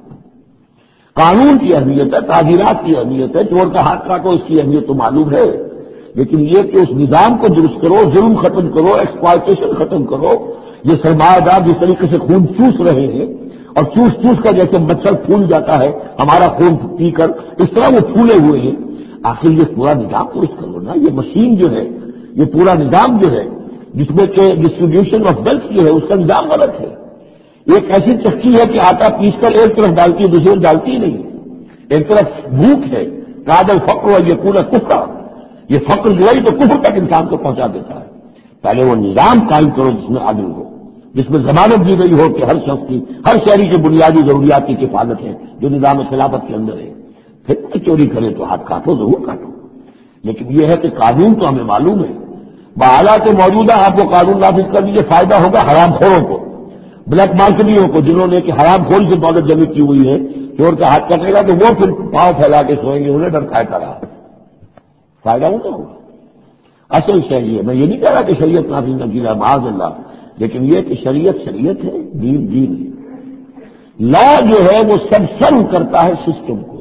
قانون کی اہمیت ہے، تعزیرات کی اہمیت ہے، چور کا ہاتھ کاٹو اس کی اہمیت تو معلوم ہے، لیکن یہ کہ اس نظام کو درست کرو، ظلم ختم کرو، ایکسپلائٹیشن ختم کرو. یہ سرمایہ دار جس طریقے سے خون چوس رہے ہیں اور چوس چوس کر جیسے مچھر پھول جاتا ہے ہمارا خون پی کر، اس طرح وہ پھولے ہوئے ہیں. آخر یہ پورا نظام درست کرو نا. یہ مشین جو ہے، یہ پورا نظام جو ہے جس میں کہ ڈسٹریبیوشن آف ویلتھ جو ہے اس کا نظام غلط ہے. ایک ایسی چکی ہے کہ آٹا پیس کر ایک طرف ڈالتی ہے دوسری طرف ڈالتی ہی نہیں. ایک طرف بھوک ہے، کادر فقر اور یہ پورا کفر. یہ فقر جو ہے تو کفر تک انسان کو پہنچا دیتا ہے. پہلے وہ نظام قائم کرو جس میں عدل ہو، جس میں ضمانت دی گئی ہو کہ ہر شخص کی، ہر شہری کی بنیادی ضروریات کی کفالت ہے جو نظام خلافت کے اندر ہے. پھر چوری کرے تو ہاتھ کاٹو، ضرور کاٹو. لیکن یہ ہے کہ قانون تو ہمیں معلوم ہے. بحالات موجودہ آپ کو قانون نافذ کر دیجیے، فائدہ ہوگا حرام خوروں کو، بلیک مارکیٹوں کو، جنہوں نے کہ حرام خوری سے دولت جمع کی ہوئی ہے. چور کا ہاتھ کٹے گا تو وہ پھر پاؤں پھیلا کے سوئیں گے، انہیں ڈر کھاتا رہا. فائدہ ہوتا ہوگا. اصل شریعت، میں یہ نہیں کہہ رہا کہ شریعت نافذ نہ کی جائے معاذ اللہ، لیکن یہ کہ شریعت شریعت ہے، دین دین ہے. لا جو ہے وہ سب سرو کرتا ہے سسٹم کو.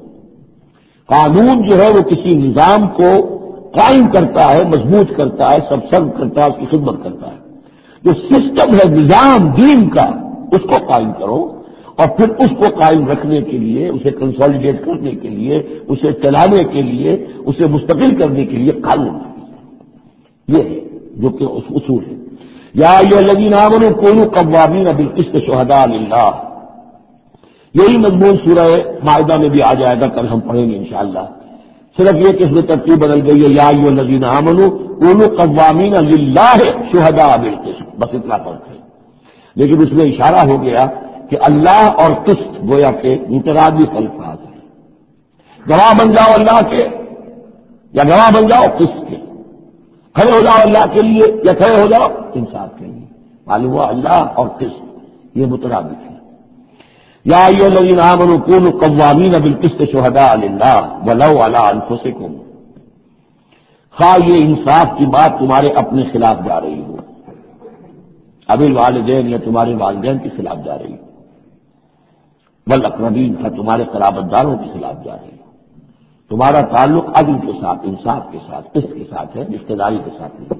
قانون جو ہے وہ کسی نظام کو قائم کرتا ہے، مضبوط کرتا ہے، سب سرو کرتا ہے، اس کی خدمت کرتا ہے. جو سسٹم ہے نظام دین کا، اس کو قائم کرو، اور پھر اس کو قائم رکھنے کے لیے، اسے کنسالیڈیٹ کرنے کے لیے، اسے چلانے کے لیے، اسے مستقل کرنے کے لیے قانون. یہ ہے جو کہ اصول ہے. یا ایھا الذین آمنوا کونوا قوامین بالقسط شہداء للہ، یہی مضمون سورہ مائدہ میں بھی آ جائے گا، کل ہم پڑھیں گے انشاءاللہ۔ صرف یہ کہ اس میں ترتیب بدل گئی ہے، یا ایھا الذین آمنوا کونوا قوامین للہ شہداء بالقسط، بس اتنا فرق ہے، لیکن اس میں اشارہ ہو گیا کہ اللہ اور قسط گویا کہ مترادف الفاظ ہیں۔ گواہ بن جاؤ اللہ کے یا گواہ بن جاؤ قسط کے، کھڑے ہو جاؤ اللہ کے لیے یا کھڑے ہو جاؤ انصاف کے لیے، معلوم ہوا اللہ اور قسط یہ مترادف ہے۔ یا ایھا الذین آمنوا کونوا قوامین بالقسط شہداء للہ ولو علی انفسکم، خواہ یہ انصاف کی بات تمہارے اپنے خلاف جا رہی ہو، اب الوالدین یا تمہارے والدین کے خلاف جا رہی ہو، والاقربین کا تمہارے قرابت داروں کے خلاف جا رہی ہو، تمہارا تعلق عدل کے ساتھ، انصاف کے ساتھ، قسط کے ساتھ ہے، رشتہ داری کے ساتھ نہیں۔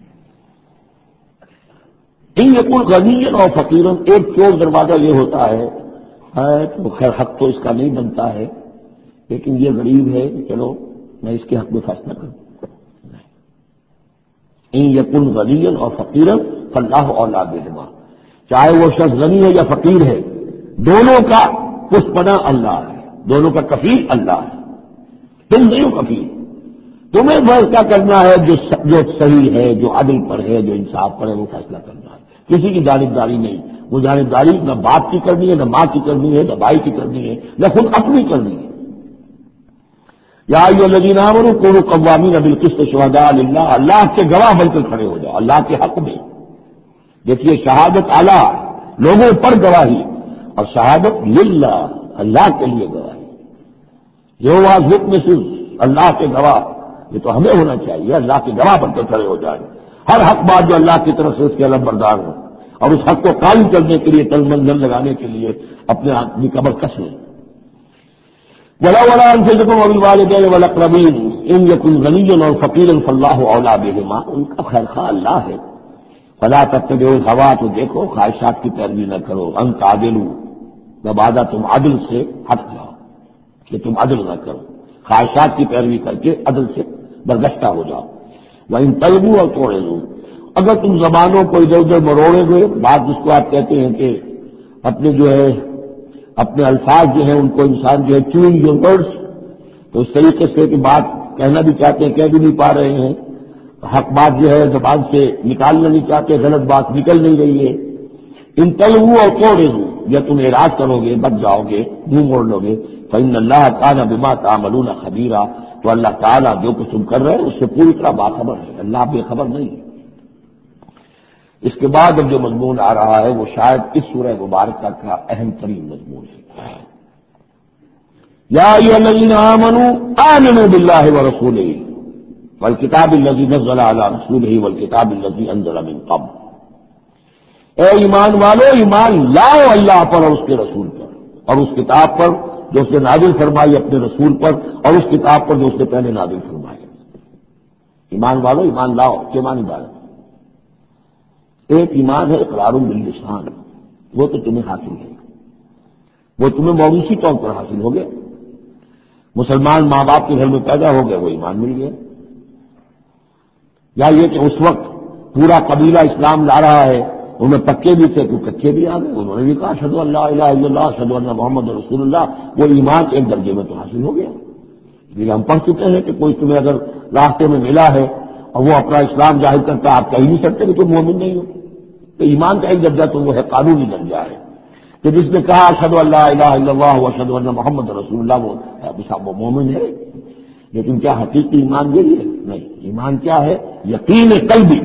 ان یکن غنیا اور فقیرن، ایک چور دروازہ یہ ہوتا ہے تو خیر حق تو اس کا نہیں بنتا ہے، لیکن یہ غریب ہے چلو میں اس کے حق میں فیصلہ کروں۔ ان یکن غنیا اور فقیرن فاللہ اولیٰ بہما، چاہے وہ شخص غنی ہے یا فقیر ہے، دونوں کا پشپنا اللہ ہے، دونوں کا کفیل اللہ ہے، تم نہیں ہو کفیل، تمہیں فیصلہ کرنا ہے جو جو صحیح ہے، جو عدل پر ہے، جو انصاف پر ہے، وہ فیصلہ کرنا ہے، کسی کی جانبداری نہیں۔ وہ جانبداری نہ باپ کی کرنی ہے، نہ ماں کی کرنی ہے، نہ بھائی کی کرنی ہے، نہ خود اپنی کرنی ہے۔ یا ایھا الذین آمنوا کونوا قوامین بالقسط شہداء للہ، اللہ کے گواہ بن کر کھڑے ہو جاؤ اللہ کے حق میں۔ دیکھیے شہادت اعلیٰ لوگوں پر گواہی، اور شہادت للہ اللہ کے لیے گواہی، جو واز وٹنسز اللہ کے گواہ، یہ تو ہمیں ہونا چاہیے، اللہ کے گواہ بن کر کھڑے ہو جائیں، ہر حق بات جو اللہ کی طرف سے اس کے علم بردار ہو، اور اس حق کو قائم کرنے کے لیے تن من دھن لگانے کے لیے اپنے آدمی کمر کس لیں۔ وَلَوْ عَلَىٰ أَنفُسِكُمْ وَبِالْوَالِدَيْنِ وَالْأَقْرَبِينَ إِن يَكُنْ غَنِيًّا أَوْ فَقِيرًا فَاللَّهُ أَوْلَىٰ بِهِمَا، ان کا خیر خواہ اللہ ہے۔ فَلَا تَتَّبِعُوا الْهَوَىٰ، تو دیکھو خواہشات کی پیروی نہ کرو، أَن تَعْدِلُوا، مبادہ تم عدل سے ہٹ جاؤ کہ تم عدل نہ کرو، خواہشات کی پیروی کر کے عدل سے برگشتہ ہو جاؤ۔ وَإِن تَلْوُوا أَوْ تُعْرِضُوا، اگر تم زبانوں کو ادھر ادھر مروڑے ہوئے، بات جس کو آپ کہتے ہیں کہ اپنے جو ہے اپنے الفاظ جو ہیں ان کو انسان جو ہے چوئنگ یور ورڈز، تو اس طریقے سے کہ بات کہنا بھی چاہتے ہیں کہہ بھی نہیں پا رہے ہیں، حق بات جو ہے زبان سے نکالنا نہیں چاہتے، غلط بات نکل نہیں رہی ہے۔ ان تلووا اور تعرضوا، یا تم اعراض کرو گے، بچ جاؤ گے، منہ موڑ لو گے، فإن اللہ کان بما تعملون خبیرا، تو اللہ تعالیٰ جو کچھ تم کر رہے ہیں اس سے پوری طرح باخبر ہے، اللہ بے خبر نہیں ہے۔ اس کے بعد اب جو مضمون آ رہا ہے وہ شاید اس سورہ مبارکہ کا اہم ترین مضمون ہے۔ یا ایھا الذین آمنوا آمنوا باللہ ورسولہ والکتاب الذی نزل علی رسولہ والکتاب الذی انزل من قبل، اے ایمان والو ایمان لاؤ اللہ پر اور اس کے رسول پر، اور اس کتاب پر جو اس نے نازل فرمائی اپنے رسول پر، اور اس کتاب پر جو اس نے پہلے نازل فرمائی۔ ایمان والو ایمان لاؤ کے معنی دار، ایک ایمان ہے اقرار باللسان، وہ تو تمہیں حاصل ہے، وہ تمہیں موروثی طور پر حاصل ہو گیا، مسلمان ماں باپ کے گھر میں پیدا ہو گئے وہ ایمان مل گیا، یا یہ کہ اس وقت پورا قبیلہ اسلام لا رہا ہے، ان میں پکے بھی تھے کچھ کچے بھی آ گئے، انہوں نے بھی کہا اشہد ان لا الہ الا اللہ اشہد ان محمد رسول اللہ، وہ ایمان ایک درجے میں تو حاصل ہو گیا۔ لیکن ہم پڑھ چکے ہیں کہ کوئی تمہیں اگر راستے میں ملا ہے اور وہ اپنا اسلام ظاہر کرتا ہے، آپ کہہ نہیں سکتے کہ تم مومن نہیں ہو، تو ایمان کا ایک درجہ تو وہ ہے قانونی درجہ ہے کہ جس نے کہا اشہد ان لا الہ الا اللہ واشہد ان محمد رسول اللہ، وہ وہ مومن ہے۔ لیکن کیا حقیقی ایمان یہی ہے؟ نہیں، ایمان کیا ہے؟ یقین قلبی۔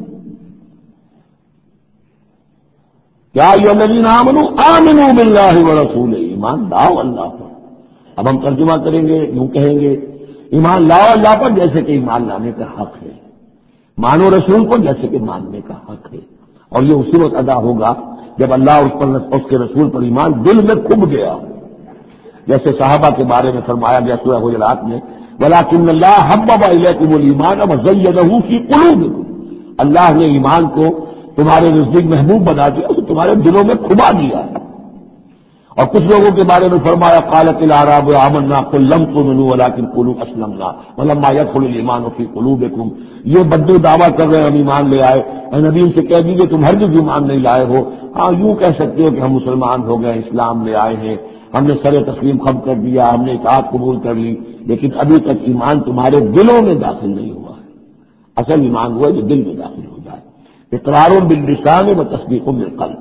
یا ایھا الذین آمنوا آمنوا باللہ ورسولہ، ایمان لاؤ اللہ پر۔ اب ہم ترجمہ کریں گے، یوں کہیں گے ایمان لاؤ اللہ پر جیسے کہ ایمان لانے کا حق ہے، مانو رسول کو جیسے کہ ماننے کا حق ہے، اور یہ اسی وقت ادا ہوگا جب اللہ اس پر اس کے رسول پر ایمان دل میں کھب گیا، جیسے صحابہ کے بارے میں فرمایا گیا سورہ حجرات میں وَلَٰكِنَّ اللَّهَ حَبَّبَ إِلَيْكُمُ الْإِيمَانَ وَزَيَّنَهُ فِي قُلُوبِكُمْ، اللہ نے ایمان کو تمہارے نزدیک محبوب بنا دیا، اسے تمہارے دلوں میں کھبا دیا، اور کچھ لوگوں کے بارے میں فرمایا قالت الاعراب آمنا قل لم تؤمنوا ولكن قولوا اسلمنا ولما يدخل الايمان في قلوبكم، یہ بدو دعویٰ کر رہے ہیں ہم ایمان لے آئے. اے نبی ان سے کہہ دیجیے تم ہرگز ایمان نہیں لائے ہو. ہاں یوں کہہ سکتے ہو کہ ہم مسلمان ہو گئے، اسلام لے آئے ہیں، ہم نے سر تسلیم خم کر دیا، ہم نے اطاعت قبول کر لی، لیکن ابھی تک ایمان تمہارے دلوں میں داخل نہیں ہوا ہے. اصل ایمان ہوا جو دل میں داخل ہو جائے. اقرار باللسان و تصدیق بالقلب.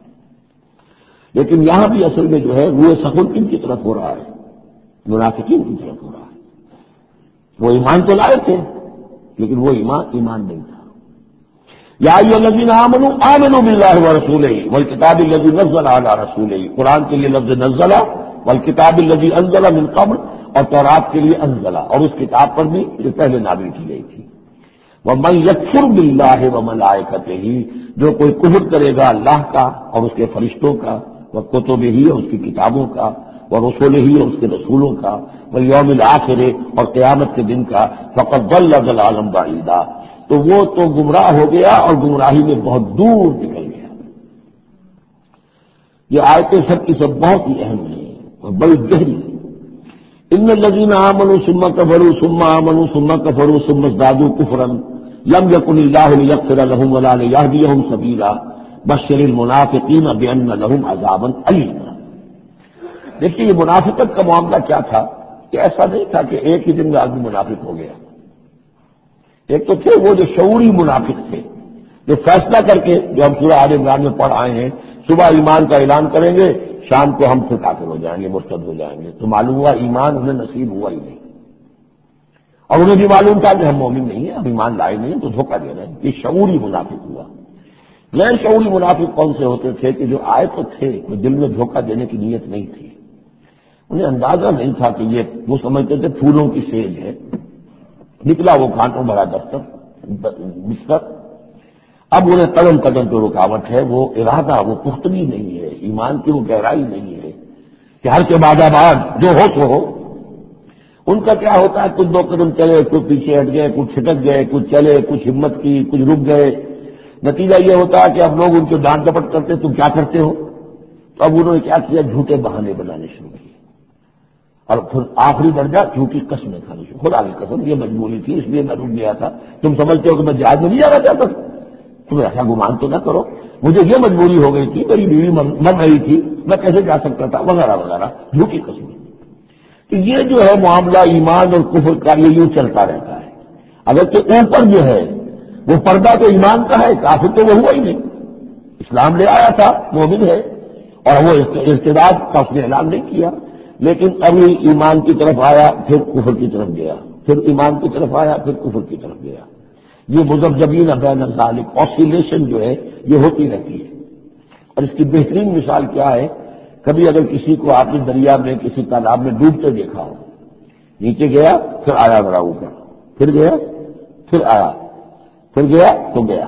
لیکن یہاں بھی اصل میں جو ہے وہ سخن کن کی طرف ہو رہا ہے؟ منافقین کی طرف ہو رہا ہے. وہ ایمان تو لائے تھے لیکن وہ ایمان ایمان نہیں تھا. یا ایھا الذین آمنوا آمنوا باللہ ورسولہ والکتاب الذی نزل علی رسولہ. قرآن کے لیے لفظ نزل، والکتاب الذی انزل من قبل، اور تورات کے لیے انزل، اور اس کتاب پر بھی جو پہلے نازل کی گئی تھی. وَمَن يَكْفُرْ بِاللَّهِ وَمَلَائِكَتِهِ، جو کوئی کفر کرے گا اللہ کا اور اس کے فرشتوں کا، وَكُتُبِهِ اور اس کی کتابوں کا، وَرُسُلِهِ اور اس کے رسولوں کا، وَالْيَوْمِ الْآخِرِ اور قیامت کے دن کا، فَقَدْ ضَلَّ ضَلَالًا بَعِيدًا، تو وہ تو گمراہ ہو گیا اور گمراہی میں بہت دور نکل گیا. یہ آیتیں سب کی سب بہت ہی اہم ہیں اور بڑی گہری ہیں. ان الذین آمنوا ثم کفروا ثم آمنوا ثم کفروا ثم ازدادوا کفرا لم یکن اللہ لیغفر لهم ولا لیہدیہم سبیلا بشر المنافقین بان لهم عذابا الیما. دیکھیے یہ منافقت کا معاملہ کیا تھا کہ ایسا نہیں تھا کہ ایک ہی دن میں آدمی منافق ہو گیا. ایک تو تھے وہ جو شعوری منافق تھے، جو فیصلہ کر کے، جو ہم سورہ آل عمران میں پڑھ آئے ہیں، صبح ایمان کا اعلان کریں گے، شام کو ہم پھر کافر ہو جائیں گے، مرتد ہو جائیں گے. تو معلوم ہوا ایمان انہیں نصیب ہوا ہی نہیں، اور انہیں بھی معلوم تھا کہ ہم مومن نہیں ہیں، ہم ایمان لائے نہیں ہیں، تو دھوکہ دے رہے ہیں. یہ شعوری منافق ہوا. غیر شعوری منافق کون سے ہوتے تھے کہ جو آئے تو تھے، کوئی دل میں دھوکہ دینے کی نیت نہیں تھی. انہیں اندازہ نہیں تھا کہ یہ، وہ سمجھتے تھے پھولوں کی سیج ہے. نکلا وہ کانٹوں بھرا دفتر بستر. اب انہیں قدم قدم پہ رکاوٹ ہے. وہ ارادہ، وہ پختگی نہیں ہے، ایمان کی وہ گہرائی نہیں ہے کہ ہر کے بعد آباد جو ہو تو ہو. ان کا کیا ہوتا ہے، کچھ دو قدم چلے، کچھ پیچھے ہٹ گئے، کچھ چھٹک گئے، کچھ چلے، کچھ ہمت کی، کچھ رک گئے. نتیجہ یہ ہوتا ہے کہ اب لوگ ان کو ڈانٹ ڈپٹ کرتے تم کیا کرتے ہو. تو اب انہوں نے کیا کیا، جھوٹے بہانے بنانے شروع کیے. اور پھر آخری درجہ جھوٹی قسمیں کھانی شروع. خدا کی قسم یہ مجبوری تھی، اس لیے میں رک گیا تھا. تم سمجھتے ہو کہ میں جہاد میں نہیں جانا چاہتا تھا. تم ایسا گمان تو نہ کرو، مجھے یہ مجبوری ہو گئی تھی، میری بیوی مر رہی تھی، میں کیسے جا سکتا تھا، وغیرہ وغیرہ جھوٹی قسمیں. تو یہ جو ہے معاملہ ایمان اور کفر کا، یہ یوں چلتا رہتا ہے. اگرچہ اوپر جو ہے وہ پردہ تو ایمان کا ہے، کافر تو وہ ہوا ہی نہیں. اسلام لے آیا تھا، مومن ہے، اور وہ ارتداد کا اس نے اعلان نہیں کیا. لیکن ابھی ایمان کی طرف آیا، پھر کفر کی طرف گیا، پھر ایمان کی طرف آیا، پھر کفر کی طرف گیا. یہ مذبذبین بین ذالک آسیلیشن جو ہے یہ ہوتی رہتی ہے. اور اس کی بہترین مثال کیا ہے، کبھی اگر کسی کو آپ نے دریا میں، کسی تالاب میں ڈوبتے دیکھا ہو، نیچے گیا پھر آیا ذرا اوپر، پھر گیا پھر آیا، پھر گیا تو گیا.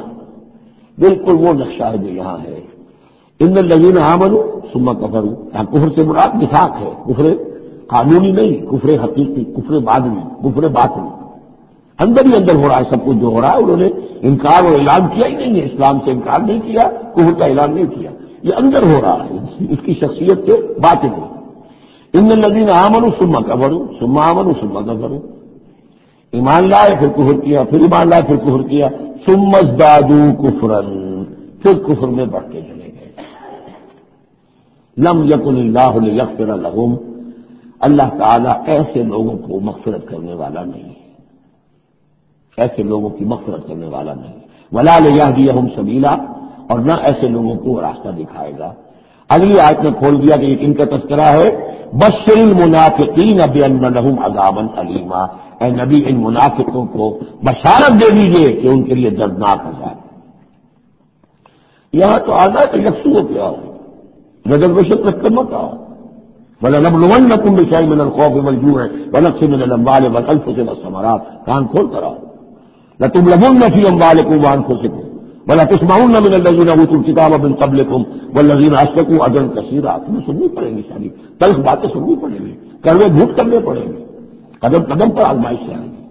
بالکل وہ نقشہ ہے جو یہاں ہے. ان الذین آمنوا ثم کفروا. یہاں کفر سے مراد نفاق ہے، کفر قانونی نہیں، کفر حقیقی، کفر باطنی، کفر باطنی. اندر ہی اندر ہو رہا ہے سب کچھ جو ہو رہا ہے. انہوں نے انکار اور اعلان کیا ہی نہیں ہے، اسلام سے انکار نہیں کیا، کفر کا اعلان نہیں کیا. یہ اندر ہو رہا ہے، اس کی شخصیت کے باطن میں. ان الذین آمنوا ثم کفروا ثم آمنوا ثم کفروا. ایمان لائے پھر کفر کیا، پھر ایمان لائے پھر کفر کیا. ثم ازدادوا کفرا، پھر کفر میں بڑھتے چلے گئے. لم یکن اللہ لیغفر لهم. اللہ تعالیٰ ایسے لوگوں کو مغفرت کرنے والا نہیں ہے، ایسے لوگوں کی مغفرت کرنے والا نہیں. ولا لیہدیہم سبیلا، اور نہ ایسے لوگوں کو راستہ دکھائے گا. اگلی آیت میں کھول دیا کہ ان کا تذکرہ ہے، بشر المنافقین بان لهم عذابا الیما. اے نبی ان منافقوں کو بشارت دے دیجیے کہ ان کے لیے دردناک عذاب. یہاں تو آنا کہ یکسو ہو کیا ہو، ریزرویشن رکھ کر مت آؤ. وَلَنَبْلُوَنَّكُمْ بِشَيْءٍ مِّنَ الْخَوْفِ وَالْجُوعِ وَنَقْصٍ مِّنَ الْأَمْوَالِ وَالْأَنفُسِ وَالثَّمَرَاتِ. کان کھول کر آؤ. لَتُبْلَوُنَّ فِي أَمْوَالِكُمْ وَأَنفُسِكُمْ وَلَتُسْمَعُنَّ مِنَ الَّذِينَ أُوتُوا الْكِتَابَ مِن قَبْلِكُمْ وَالَّذِينَ أَشْرَكُوا أَجْرًا كَثِيرًا. تمہیں سننی پڑیں گی، ساری تلخ باتیں سننی پڑیں گی، کڑوے جھوٹ کرنے پڑیں گے، قدم قدم پر آزمائش آئے گی.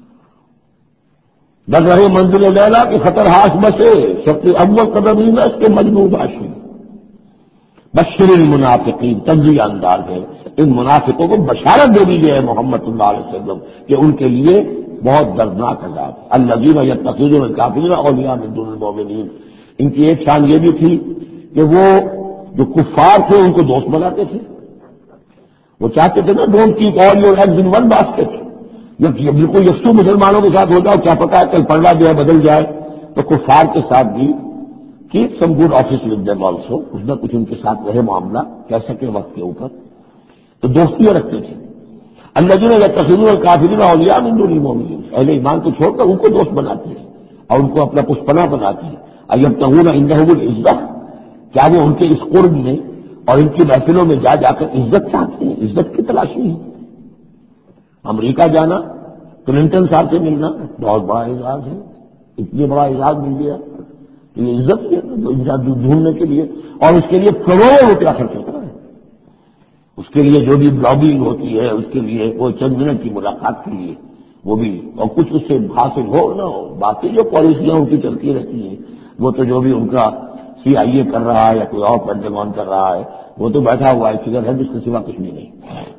در رہے منزل لیلا کہ خطر ہاش بسے، سب سے اول قدم ہی میں اس کے مجنون باشی. بشر المنافقین تنزیہ انداز ہے، ان منافقوں کو بشارت دے دی ہے محمد صلی اللہ علیہ وسلم کہ ان کے لیے بہت دردناک عذاب۔ الذین یتخذون الکافرین اولیاء من دون المؤمنین، ان کی ایک شان یہ بھی تھی کہ وہ جو کفار تھے ان کو دوست بناتے تھے، وہ چاہتے تھے نا don't keep all your eggs in one basket, جب بالکل یکسو مسلمانوں کے ساتھ ہو جاؤ، کیا پتا ہے کل پلڑا جو ہے بدل جائے، تو کفار کے ساتھ بھی keep some good office with them also, کچھ نہ کچھ ان کے ساتھ رہے معاملہ کہہ سکے وقت کے اوپر، تو دوستیاں رکھتے تھے۔ الذین یتخذون الکافرین اولیاء من دون المؤمنین، اہل ایمان کو چھوڑ کر ان کو دوست بناتے ہیں اور ان کو اپنا پشپنا بناتے ہیں۔ ایبتغون عندهم العزت، کیا وہ ان کے اس قرب میں اور ان کی محفلوں میں جا جا کر عزت چاہتے ہیں، عزت کی تلاشی ہے۔ امریکہ جانا، کلنٹن صاحب سے ملنا بہت بڑا اعزاز ہے، اتنے بڑا اعزاز مل گیا کہ یہ عزت ہے ڈھونڈنے کے لیے، اور اس کے لیے کروڑوں روپیہ خرچ ہوتا ہے، اس کے لیے جو بھی بلاگنگ ہوتی ہے، اس کے لیے وہ چند منٹ کی ملاقات کے لیے وہ بھی، اور کچھ اس سے حاصل ہو نہ ہو، باقی جو پالیسیاں ان کی چلتی رہتی ہیں وہ تو جو بھی ان کا سی آئی اے کر رہا ہے یا کوئی اور پینٹاگون کر رہا ہے وہ تو بیٹھا ہوا ہے، فگر ہے جس کے سوا کچھ بھی نہیں۔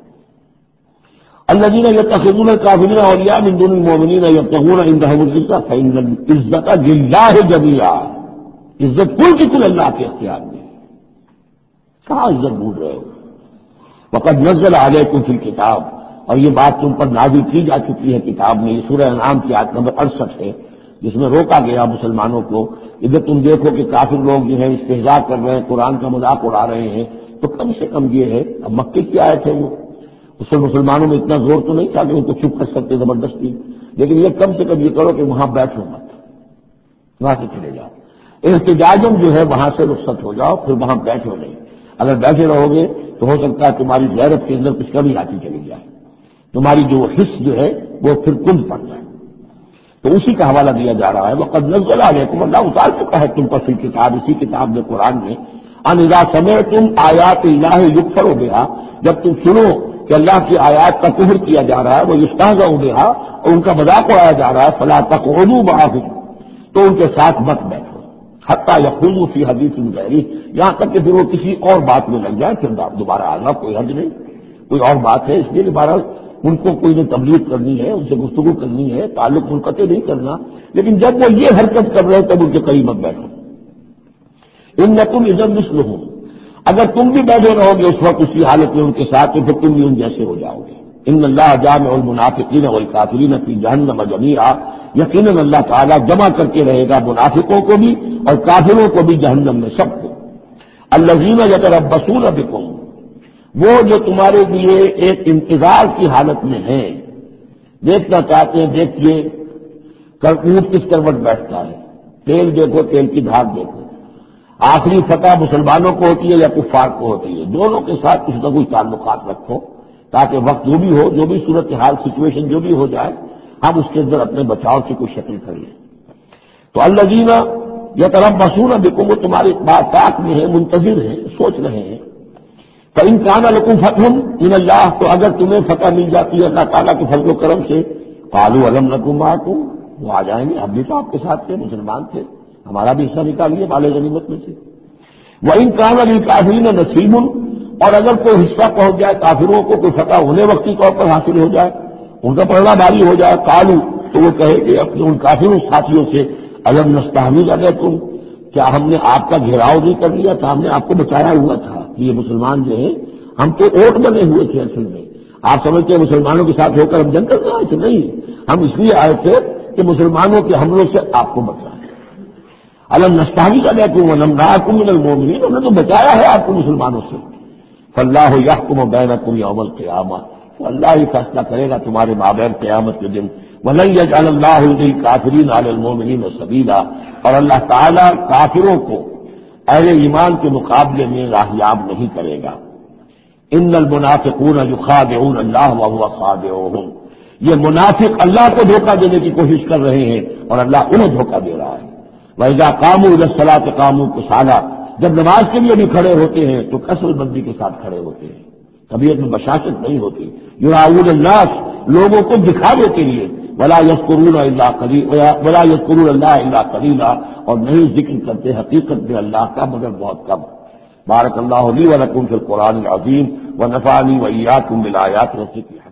الذین یتخذون الکافرین اولیاء من دون المؤمنین یبتغون عندهم العزة فإن العزة للہ جميعا، عزت کل کی کل اللہ کے اختیار میں، کہاں عزت ڈھونڈ رہے ہو؟ وقد نزل علیکم فی الکتاب، اور یہ بات تم پر نازل کی جا چکی ہے کتاب میں، یہ سورہ انعام کی آیت نمبر اڑسٹھ ہے، جس میں روکا گیا مسلمانوں کو، ادھر تم دیکھو کہ کافر لوگ جو ہیں استہزاء کر رہے ہیں، قرآن کا مذاق اڑا رہے ہیں، تو کم سے کم یہ ہے، اب مکے کی آیت ہے وہ، اس سے مسلمانوں میں اتنا زور تو نہیں تھا کہ ان کو چپ کر سکتے زبردستی، لیکن یہ کم سے کم یہ کرو کہ وہاں بیٹھو مت، وہاں سے چلے جاؤ، احتجاجم جو ہے وہاں سے رخصت ہو جاؤ، پھر وہاں بیٹھو نہیں، اگر بیٹھے رہو گے تو ہو سکتا ہے تمہاری غیرت کے اندر کچھ کمی آتی چلی جائے، تمہاری جو حص جو ہے وہ پھر کند پڑ جائے، تو اسی کا حوالہ دیا جا رہا ہے۔ وقد نزل علیکم، اللہ اتار چکا ہے تم پر فی الکتاب، اسی کتاب میں قرآن میں، ان اذا سمعتم آیات اللہ یکفر بها، جب تم سنو کہ اللہ کی آیات کا کفر کیا جا رہا ہے، وہ یستہزأ بها، اور ان کا مذاق اڑایا جا رہا ہے، فلا تقعدوا معهم، تو ان کے ساتھ مت بیٹھو، حتی یخوضوا فی حدیث غیرہ، یہاں تک کہ پھر وہ کسی اور بات میں لگ جائے، پھر دوبارہ آنا کوئی حرج نہیں، کوئی اور بات ہے، اس لیے دوبارہ ان کو کوئی نے تبلیغ کرنی ہے، ان سے گفتگو کرنی ہے، تعلق منقطع نہیں کرنا، لیکن جب وہ یہ حرکت کر رہے ہیں تب ان کے قریب مت بیٹھو۔ انکم اذا مثلہم، اگر تم بھی بیٹھے رہو گے اس وقت اسی حالت میں ان کے ساتھ، تو پھر تم بھی ان جیسے ہو جاؤ گے۔ ان اللہ جامع المنافقین والکافرین فی جہنم جمیعا، یقیناً اللہ تعالیٰ جمع کر کے رہے گا منافقوں کو بھی اور کافروں کو بھی جہنم میں، سب کو۔ الذین یتربصون بکم، وہ جو تمہارے لیے ایک انتظار کی حالت میں ہیں، دیکھنا چاہتے ہیں، دیکھیے اونٹ کس کروٹ بیٹھتا ہے، تیل دیکھو، تیل کی دھار دیکھو، آخری فتح مسلمانوں کو ہوتی ہے یا کفار کو ہوتی ہے، دونوں کے ساتھ کچھ نہ کچھ تعلقات رکھو، تاکہ وقت جو بھی ہو، جو بھی صورتحال سچویشن جو بھی ہو جائے، ہم اس کے اندر اپنے بچاؤ کی کوئی شکل کر لیں۔ تو الذین یتربصون بکم، وہ تمہاری بات میں ہیں، منتظر ہیں، سوچ رہے ہیں۔ فإن كان لكم فتح من اللہ، تو اگر تمہیں فتح مل جاتی ہے اللہ تعالیٰ کے فضل و کرم سے، قالوا ألم نكن معكم، وہ آ جائیں گے، ہم بھی تو آپ کے ساتھ تھے، مسلمان تھے، ہمارا بھی حصہ نکالیے مال غنیمت میں سے۔ وإن كان للكافرين نصيب، اور اگر کوئی حصہ پہنچ جائے کافروں کو، کوئی فتح انہیں وقتی طور پر حاصل ہو جائے، ان کا پڑھنا بھاری ہو جائے، قالوا، تو وہ کہے کہ اپنے ان کافروں ساتھیوں سے، ألم نستحوذ عليكم، کیا ہم نے آپ کا گھیراؤ نہیں کر لیا تھا، ہم نے آپ کو بچایا ہوا تھا، یہ مسلمان جو ہیں ہم تو اوٹ بنے ہوئے تھے اصل میں، آپ سمجھتے ہیں مسلمانوں کے ساتھ ہو کر ہم جنگ کرنے آئے تھے، نہیں، ہم اس لیے آئے تھے کہ مسلمانوں کے حملوں سے آپ کو بچائیں۔ ألم نستحوذ عليكم ونمنعكم من المؤمنين، ہم نے تو بچایا ہے آپ کو مسلمانوں سے۔ فاللہ يحكم بينكم يوم القيامة، اللہ ہی فیصلہ کرے گا تمہارے مابین قیامت کے دن۔ وَلَن يَجْعَلَ اللَّهُ لِلْكَافِرِينَ عَلَى الْمُؤْمِنِينَ سَبِيلًا، اور اللہ تعالیٰ کافروں کو اہل ایمان کے مقابلے میں راہیاب نہیں کرے گا۔ ان المنافقون یخادعون اللہ وهو خادعهم، یہ منافق اللہ کو دھوکہ دینے کی کوشش کر رہے ہیں اور اللہ انہیں دھوکہ دے رہا ہے۔ وَإِذَا قَامُوا إِلَى الصَّلَاةِ قَامُوا كُسَالَىٰ، جب نماز کے لیے بھی کھڑے ہوتے ہیں تو کسل بندی کے ساتھ کھڑے ہوتے ہیں، طبیعت میں بشاشت نہیں ہوتی۔ یراؤون الناس، لوگوں کو دکھاوے کے لیے، ولا یذکرون الا قلیلا، ولا یذکرون اللہ الا قلیلا، اور نہیں ذکر کرتے حقیقت میں اللہ کا مگر بہت کم۔ بارک اللہ لی و لکم فی القرآن العظیم ونفعنی وإیاکم بالآیات والذکر